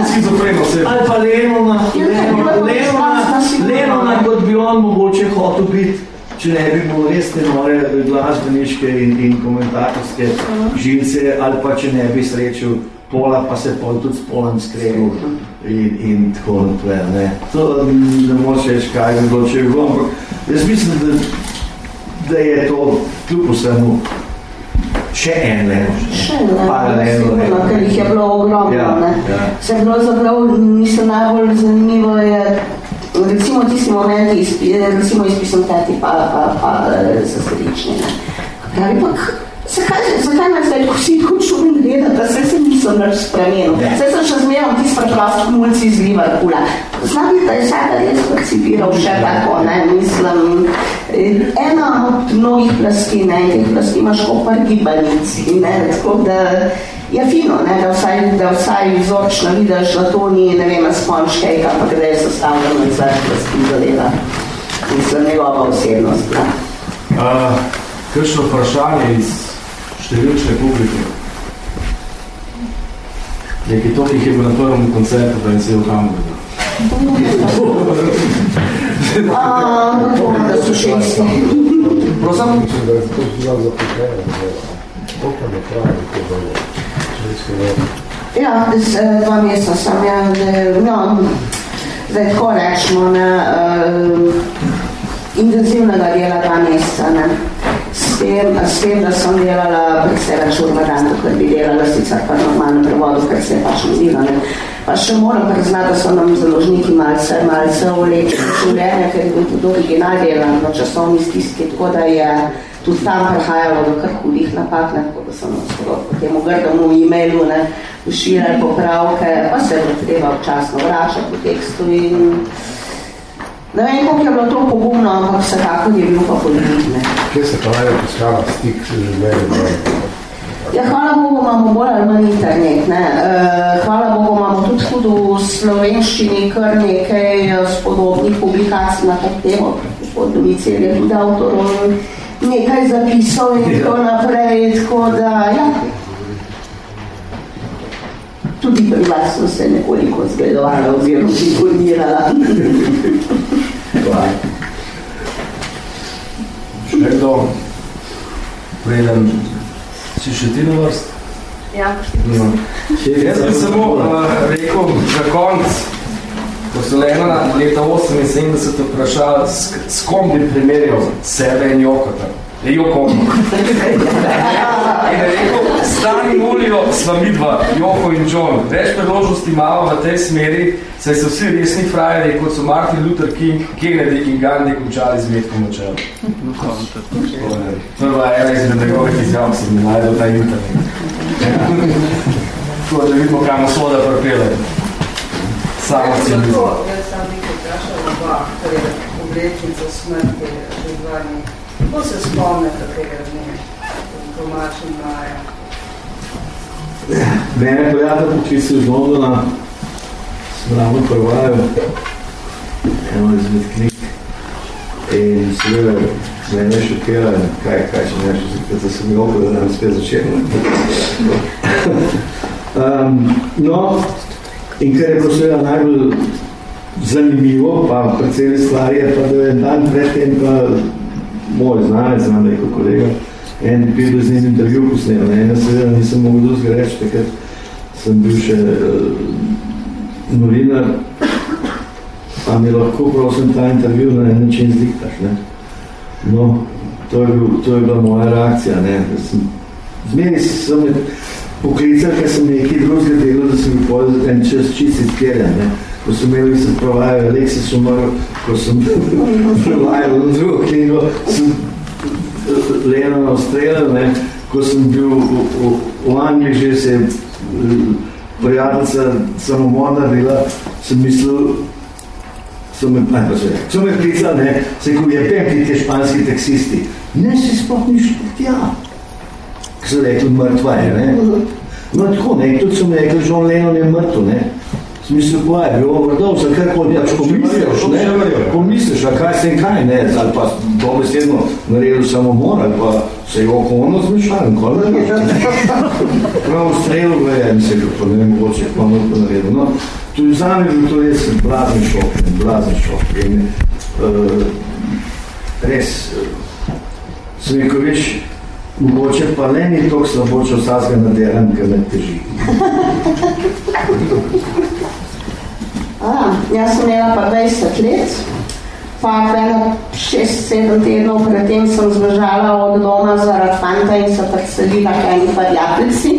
Lennona, kot bi on mogoče hotel biti, če ne bi bilo res te nore glasbeniške in komentatorske živce, ali pa če ne bi srečil Pola, pa se pol tudi s Polom skregal in tako naprej, ne. To ne moče reči, kaj bi bilo, če bi bilo, ampak jaz mislim, da je to kljub vsemu še en Lennon. Ker jih je bilo ogromno, ne. Se je bilo zaprav, mislim, najbolj zanimivo je, recimo tisti momenti, recimo izpisom teti pa sesterični, ne. Pravi pa, zakaj me zdaj vsi čudim gledati, da se nisem nič spremenil. Zdaj sem še zmeral tisti preprost mulci iz Liverpoola. Znam, da je sada res percipiral še tako, ne, mislim, ena od mnogih plasti, ne, in teh plasti imaš kot par gibanic, ne, tako da je fino, ne, da vsaj vzorčno vidiš, da to ni, ne vem, sponge-cake, ampak da je sestavljeno iz več plasti zadeva. Mislim, njegova osebnost, ne. Kakšno vprašanje iz številčne publike? Nekaj tokih je bil na prvem koncertu, da je se v Hamburgu. Da so šesti. Prosim? Da je to bilo zapotljeno. Koliko ne pravi, ko bolje? Ja, 2 meseca sem, zdaj tako rečemo, intenzivnega dela 2 meseca, ne. S tem, da sem delala predvsej več ur na dan, kot bi delala sicer pa normalno prevodu, ker se je pač nazila, ne. Pa še moram priznati, da so nam založniki malce vlečili življenje, ker je bil tudi original delan v časovni stiski, tako da je tudi tam prihajalo do kar hudih napak, tako da sem po temu grdemu e-mailu pošiljali popravke, pa se je treba včasno vračati v tekstu in ne vem, koliko je bilo to pogumno, ampak vsekako je bilo pa politične. Kje se pa najbolj poskala stik s življenjem? Ja, hvala Bogu imamo bolj ali manj internet, ne. Hvala Bogu imamo tudi tudi v slovenščini kar nekaj spodobnih publikacij na to temo. Gospod Domicel je tudi avtor nekaj zapisov in tako naprej, tako da, ja. Tudi pri vas sem se nekoliko zgledovala oziroma informirala. Še kdo? Preden si še ti na vrst? Ja, no. Jaz bi samo rekel za konc, ko so Lenona leta 78 vprašali, s kom bi primerjal sebe in Jokota. Je Joko Ono. In je rekel, Stan in Julio sva midva, Joko in John. Več priložnosti imamo v tej smeri, saj so vsi resni frajeri, kot so Martin Luther King, Kennedy in Gandhi končali z metkom na čelu. Prva ena izmed njegovih izjav se mi najdel ta internet. Tako da vidimo, kam soda pripele. Samo civilizm. Jaz sam nekaj vprašala dva, kar je oblečnica smrti že dvani. Kako se spomnete tega dne, domačim maja? Mene prijatelj poklical iz Londona, sem ravno prevajal eno izmed knjig in seveda mene je šokirala, kaj če nešto, da sem jokal, da nam spet začel. No, in kar je bilo seveda najbolj zanimivo, pa predvsem stvar je pa, da je dan predtem pa moj znanec, znam rekel kolega, en bil z njim intervju posnel, ne, seveda nisem mogel drugega reči, takrat sem bil še novinar, pa mi lahko prosim ta intervju na en način zdiktaš, ne. No, to je bila moja reakcija, ne. Zmeri sem me poklical, ker sem nekaj drugega delal, da sem mi povedal en čas čisti tkerja, ne. Ko sem imel se prevajal Alexis umrl, ko sem prevajal na drugo knjigo, sem Lenona ustrelil, ne, ko sem bil v Angliji, že se prijateljica samomorna bila, sem mislil, so me klical, ne, se ko je pem ti španski taksisti, ne si sploh niš tja, ko so rekli mrtva je, ne. No tako, ne, tudi so mi rekli, John Lennon je mrtv, ne. Smisel pa je, bilo vrdov, za kar pomisliš, a kaj se in kaj, ne, ali pa dobesedno naredil samomor, ali pa se je Joko Ono zmešal, nikoli ne reče. Prav ustrelil ga je, mislim, pa ne vem, mogoče pa naredil. No, tudi zame je bil to res blazen šok. In res, sem rekel, veš, mogoče pa le ni toliko slabo, če vsazga naderam, ker ne teži. Jaz sem imela pa 20 let, pa 6-7 tednov predtem sem zbežala od doma zaradi fanta in se predselila k eni prijateljici.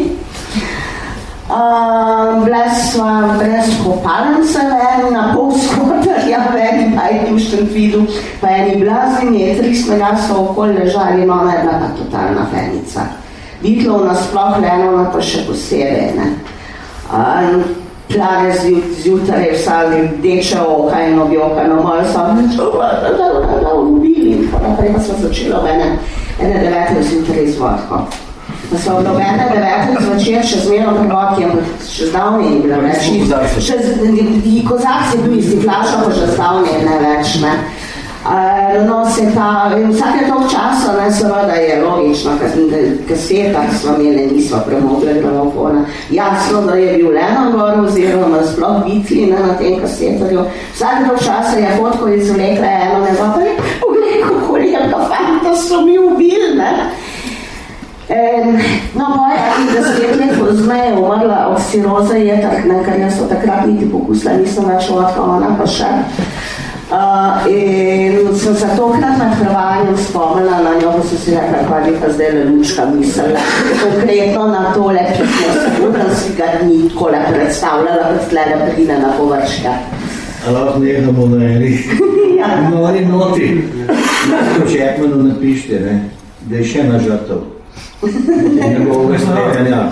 Bila sva brez kopalnice, na pol skotarja, v eni bajti v Šentvidu, pa eni blazini, 3 so okoli ležali, no ona je bila pa totalna fenica. Beatlov nasploh, Lenona pa še posebej, ne. Plane zjutraj vsa rdeče oka in objokano, malo sam da ubili in tako naprej, pa sem začela v ene 9. zjutraj z vodko. Pa sem od 9. zvečer še zmerno prvotki, ampak še zdavne je bila več. Kozak je bil isti flaša, pa še zdavne ne več, ne. No, se ta, vsake tog časa, ne, seveda je logično, kasetah smo imeli, nismo premogli gramofona. Jasno, da je bil Lennon gor, oziroma sploh Beatli, ne, na tem kasetarju. Vsake tog časa je fotko izvlekla eno njegov, poglej, kako lepka fanta so mi ubili, ne. No, moja 10 let pozneje umrla od ciroze jetrk, ne, ker jaz so takrat niti pokusila, nisem več vodka, ona pa še. In sem se tokrat nad prevajanjem spomnila na njo, ko sem si rekla, kaj bi pa zdaj le lučka mislila. Konkretno na tole, ki smo sigurno si ga ni takole predstavljala, kot tlele pride na površka. A lahko nekamo na eni noti. Lahko Čepmanu napište, ne? da je še na žrtev. Njegovega streljanja.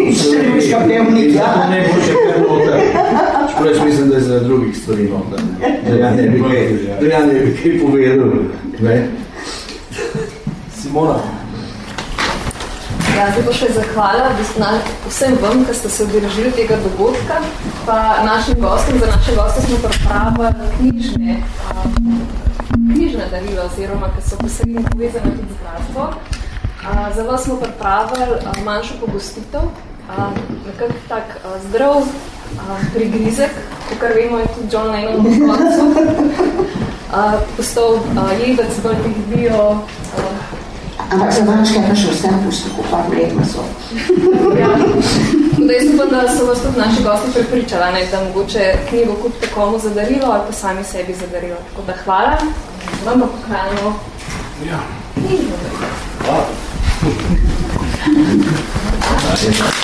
Ne bo še kar noter. Čeprav jaz mislim, da je za drugih stvari noter. Da ja ne bi kaj povedal. Ne? Simona. Ja, zdaj pa še zahvala vsem vam, ki ste se udeležili tega dogodka, pa našim gostom, za naše goste smo pripravili knjižne darila, oziroma, ki so posebno povezane tudi z glasbo. Za vas smo pripravili manjšo pogostitev, nekako tak zdrav prigrizek, kakor vemo je tudi John Lennon v koncu. Postal jedec bolj tih bio. Ampak za manjške pa še vsem pusto kupati mlek meso. Ja, da jaz upam, da so vas tudi naši gosti prepričali, da mogoče knjigo kupite komu za darilo ali pa sami sebi za darilo. Tako da hvala, vam pa pokranimo. Ja. Knjigo darilo. Hvala.